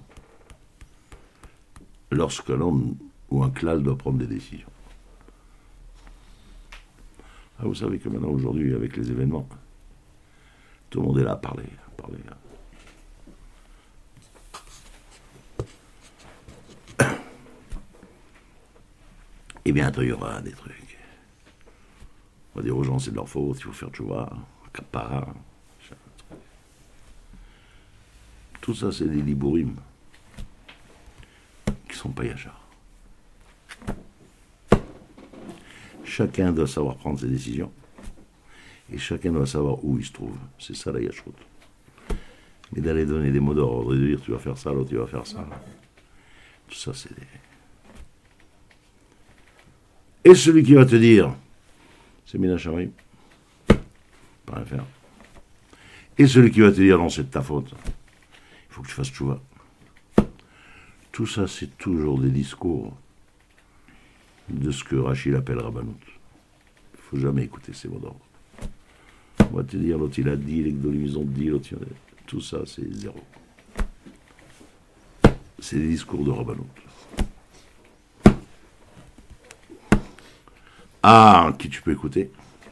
lorsque l'homme ou un klal doit prendre des décisions. Ah, vous savez que maintenant, aujourd'hui, avec les événements, tout le monde est là à parler. À parler. Et bientôt, il y aura des trucs. On va dire aux gens, c'est de leur faute, il faut faire tchouva, kapara. Tout ça, c'est des libourim qui sont pas yachar. Chacun doit savoir prendre ses décisions. Et chacun doit savoir où il se trouve. C'est ça la yachrout. Mais d'aller donner des mots d'ordre et de dire tu vas faire ça, l'autre tu vas faire ça. Tout ça, c'est des... Et celui qui va te dire, c'est Mina Shamaim, pas rien faire. Et celui qui va te dire, non, c'est de ta faute, il faut que tu fasses tchouva. Tout ça, c'est toujours des discours de ce que Rachid appelle Rabbanout. Il ne faut jamais écouter ces mots d'ordre. On va te dire, l'autre il a dit, les Gdolim ils ont dit, l'autre il a dit. Tout ça, c'est zéro. C'est des discours de Rabbanout. Ah, qui tu peux écouter?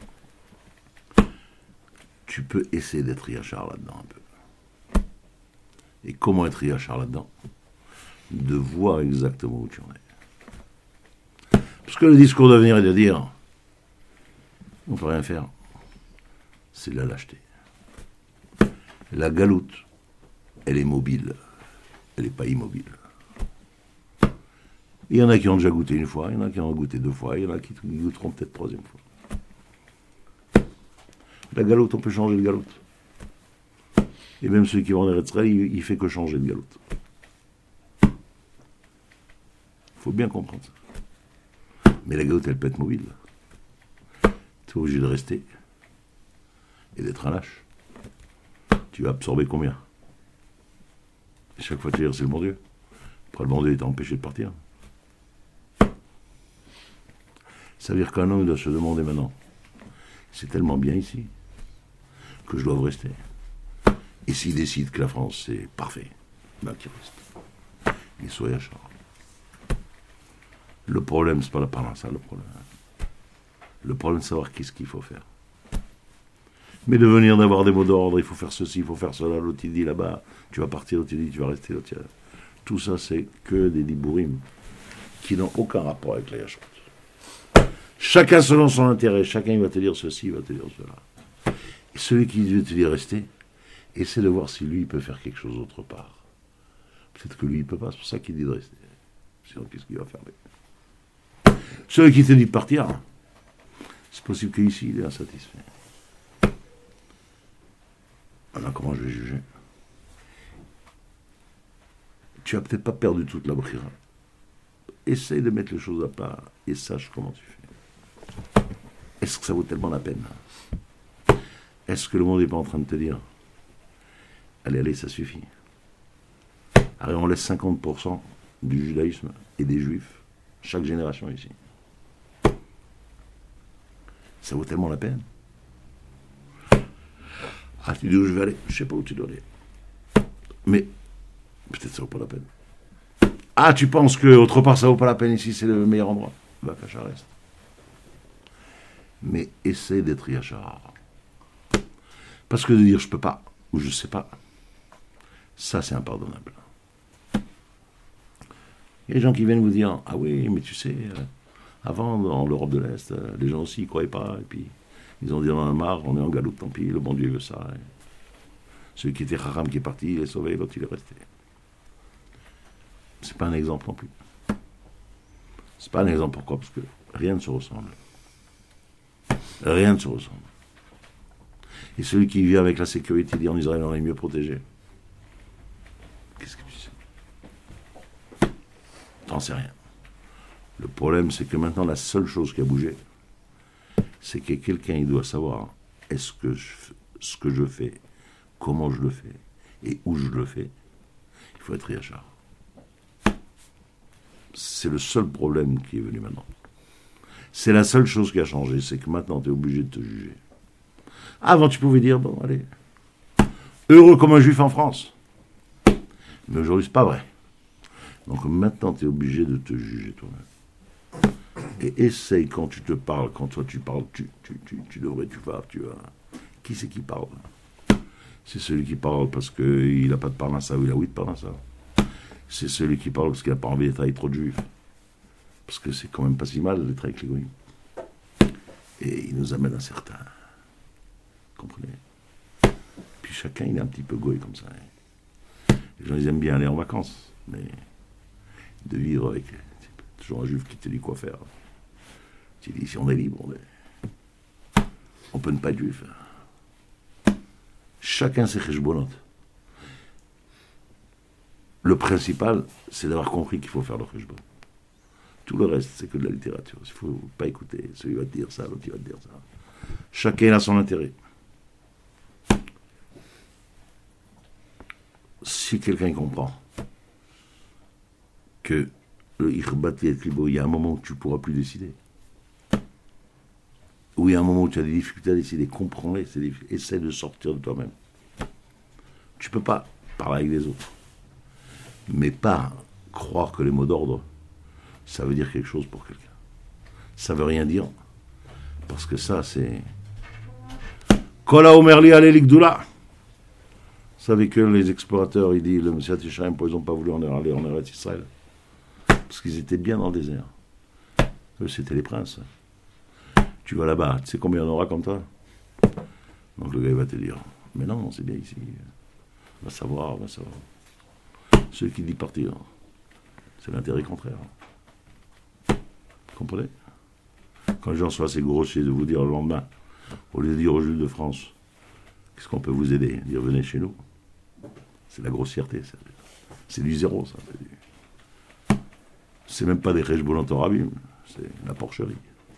Tu peux essayer d'être Yachar là-dedans un peu. Et comment être Yachar là-dedans? De voir exactement où tu en es. Parce que le discours de venir et de dire on ne peut rien faire, c'est de la lâcheté. La galoute, elle est mobile, elle n'est pas immobile. Il y en a qui ont déjà goûté une fois, il y en a qui ont goûté deux fois, il y en a qui goûteront peut-être troisième fois. La galoute, on peut changer de galoute. Et même celui qui va en Eretz Israël, il, il fait que changer de galoute. Il faut bien comprendre ça. Mais la galoute, elle peut être mobile. Tu es obligé de rester et d'être un lâche. Tu vas absorber combien? Et chaque fois, tu dis, c'est le bon Dieu. Après, le bon Dieu, il t'a empêché de partir. Ça veut dire qu'un homme doit se demander maintenant, c'est tellement bien ici, que je dois rester. Et s'il décide que la France, c'est parfait, ben qu'il reste. Il soit yachar. Le problème, c'est pas la parnassa, le problème. Le problème, c'est de savoir qu'est-ce qu'il faut faire. Mais de venir d'avoir des mots d'ordre, il faut faire ceci, il faut faire cela, l'autre il dit là-bas, tu vas partir, l'autre il dit tu vas rester, l'autre il dit... Tout ça, c'est que des dibourim qui n'ont aucun rapport avec la yachrout. Chacun selon son intérêt. Chacun il va te dire ceci, il va te dire cela. Et celui qui veut te dire rester, essaie de voir si lui il peut faire quelque chose autre part. Peut-être que lui il peut pas, c'est pour ça qu'il dit de rester. Sinon qu'est-ce qu'il va faire lui? Celui qui te dit de partir, c'est possible qu'ici il est insatisfait. Maintenant comment je vais juger? Tu as peut-être pas perdu toute la brira. Essaye de mettre les choses à part et sache comment tu fais. Est-ce que ça vaut tellement la peine? Est-ce que le monde n'est pas en train de te dire allez, allez, ça suffit. Allez, on laisse cinquante pour cent du judaïsme et des juifs chaque génération ici. Ça vaut tellement la peine. Ah, tu dis où je vais aller? Je sais pas où tu dois aller. Mais peut-être ça vaut pas la peine. Ah, tu penses que autre part ça vaut pas la peine, ici c'est le meilleur endroit? Va qu'à reste. Mais essaie d'être yachar. Parce que de dire je peux pas ou je sais pas, ça c'est impardonnable. Il y a des gens qui viennent vous dire ah oui, mais tu sais, euh, avant dans l'Europe de l'Est, euh, les gens aussi ils croyaient pas, et puis ils ont dit on en a marre, on est en galoute, tant pis, le bon Dieu veut ça. Et celui qui était Haram qui est parti, il est sauvé, l'autre il est resté. C'est pas un exemple non plus. C'est pas un exemple, pourquoi? Parce que rien ne se ressemble. Rien ne se ressemble. Et celui qui vit avec la sécurité dit en Israël on est mieux protégé. Qu'est-ce que tu sais? T'en sais rien. Le problème c'est que maintenant la seule chose qui a bougé, c'est que quelqu'un il doit savoir est-ce que je, ce que je fais, comment je le fais et où je le fais. Il faut être yachar. C'est le seul problème qui est venu maintenant. C'est la seule chose qui a changé, c'est que maintenant tu es obligé de te juger. Avant tu pouvais dire, bon allez, heureux comme un juif en France. Mais aujourd'hui c'est pas vrai. Donc maintenant tu es obligé de te juger toi-même. Et essaye quand tu te parles, quand toi tu parles, tu, tu, tu, tu devrais, tu vas, tu vas. Qui c'est qui parle? C'est celui qui parle parce qu'il n'a pas de parnassa ou il a oui de parnassa. C'est celui qui parle parce qu'il n'a pas envie d'être avec trop de juifs. Parce que c'est quand même pas si mal d'être avec les goïms. Et il nous amène à certains. Comprenez? Puis chacun, il est un petit peu goï comme ça. Les gens, ils aiment bien aller en vacances. Mais de vivre avec toujours un juif qui te dit quoi faire. Tu dis, si on est libre, on est... On peut ne pas être juif. Chacun ses cheshbonot. Le principal, c'est d'avoir compris qu'il faut faire le cheshbon. Tout le reste, c'est que de la littérature. Il ne faut pas écouter. Celui va te dire ça, l'autre va te dire ça. Chacun a son intérêt. Si quelqu'un comprend que le Ichbat et Libo, il y a un moment où tu ne pourras plus décider. Ou il y a un moment où tu as des difficultés à décider, comprends-les, essaie de sortir de toi-même. Tu ne peux pas parler avec les autres. Mais pas croire que les mots d'ordre, ça veut dire quelque chose pour quelqu'un. Ça veut rien dire. Parce que ça, c'est... Kola Omerli Alelikdoula. Vous savez que les explorateurs, ils disent, le Messiah Tisharim, pourquoi ils n'ont pas voulu en aller en Eretz Israël? Parce qu'ils étaient bien dans le désert. Eux, c'était les princes. Tu vas là-bas, tu sais combien il y en aura comme toi? Donc le gars, il va te dire, mais non, c'est bien ici. Va savoir, va savoir. Celui qui dit partir, c'est l'intérêt contraire. Vous comprenez? Quand les gens sont assez grossiers de vous dire le lendemain, au lieu de dire aux Juifs de France, qu'est-ce qu'on peut vous aider? Dire venez chez nous. C'est la grossièreté. Ça. C'est du zéro, ça. C'est, du... c'est même pas des cheshbonot rabim, c'est la porcherie.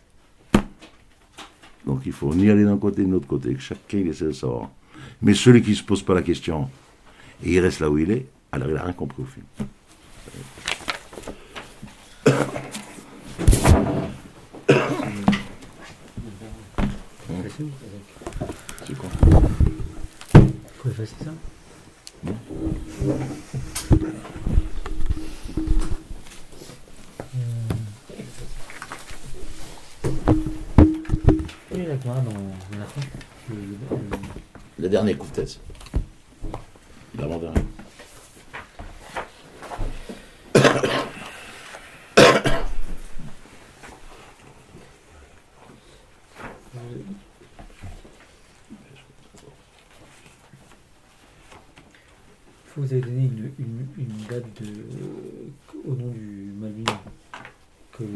Donc il faut ni aller d'un côté ni de l'autre côté, que chacun il essaie de savoir. Mais celui qui ne se pose pas la question et il reste là où il est, alors il n'a rien compris au film. C'est quoi? Il faut effacer ça? Non. Il est là quoi dans la fin? Le dernier coup de tête. L'avant-dernier. fois vous avez donné une, une, une date de, euh, au nom du Malvin que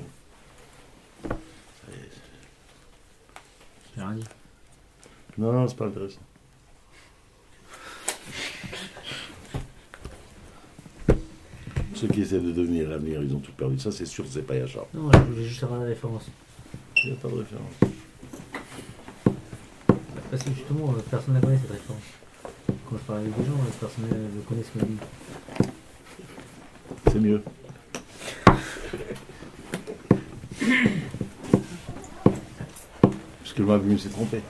j'ai rien dit. Non, non, c'est pas intéressant. Ceux qui essaient de devenir l'avenir, ils ont tout perdu. Ça, c'est sûr, c'est pas Yachar. Non, je voulais juste avoir la référence. Il n'y a pas de référence. Parce que justement, euh, personne ne la connaît cette référence. Quand je parle avec des gens, euh, personne ne connaît ce Malvin. C'est mieux. Parce que le Malvin s'est trompé.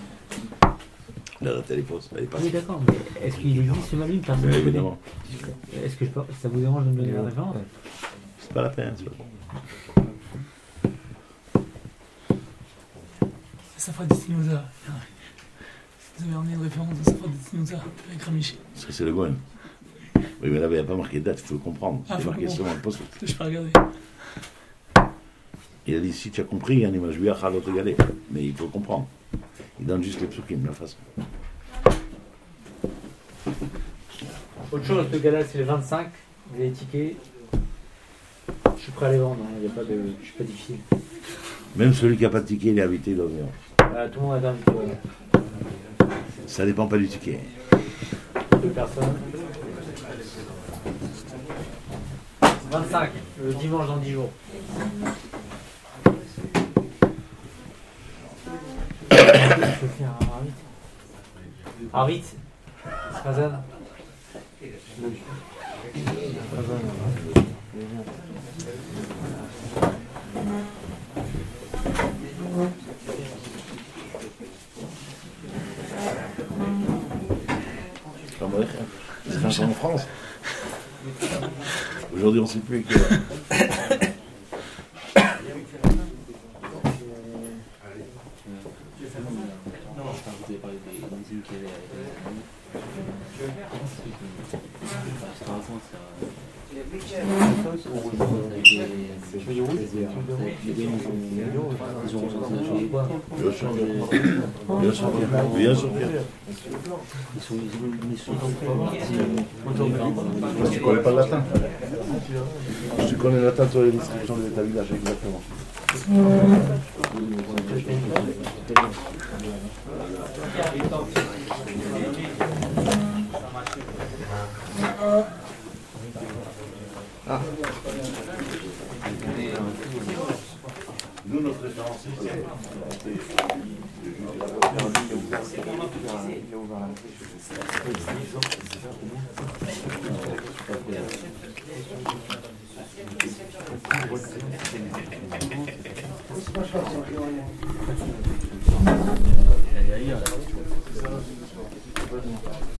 La date, elle est fausse. Elle est pas Oui, d'accord, mais est-ce qu'il existe ce Malvin? Personne ne Mais le connaît. évidemment. Est-ce que je peux... ça vous dérange de me donner la référence? C'est pas la peine, ça. Safra Destinosa. Vous avez emmené une référence de Safra Destinosa avec Ramichi. Ça, c'est le Gouen. Oui, mais là, il n'y a pas marqué de date, il faut le comprendre. Ah, C'est faut marqué comprendre. seulement le poste. Je peux regarder. Il a dit, si tu as compris, un image lui a l'autre égalé. Mais il faut comprendre. Il donne juste les psukim, la façon. Autre chose, ce gars-là, c'est le vingt-cinq. Vous avez tickets. Je suis prêt à les vendre, hein. Il y a pas de... je suis pas difficile. Même celui qui n'a pas de ticket, il est invité, il doit venir. Euh, tout le monde a invité. Ouais. Ça dépend pas du ticket. Deux personnes. vingt-cinq, le dimanche dans dix jours. Je peux faire un Arvit. Arvit Razan. Enfin, bref, c'est un en France. Aujourd'hui, on ne sait plus avec quelle heure. Vous avez parlé des usines qu'il y avait avec Bien sûr, bien sûr, bien sûr. ils sont mis sur Tu connais pas le latin? Tu connais le latin sur les descriptions des états villages, exactement. Ah. Nous, notre référence, c'est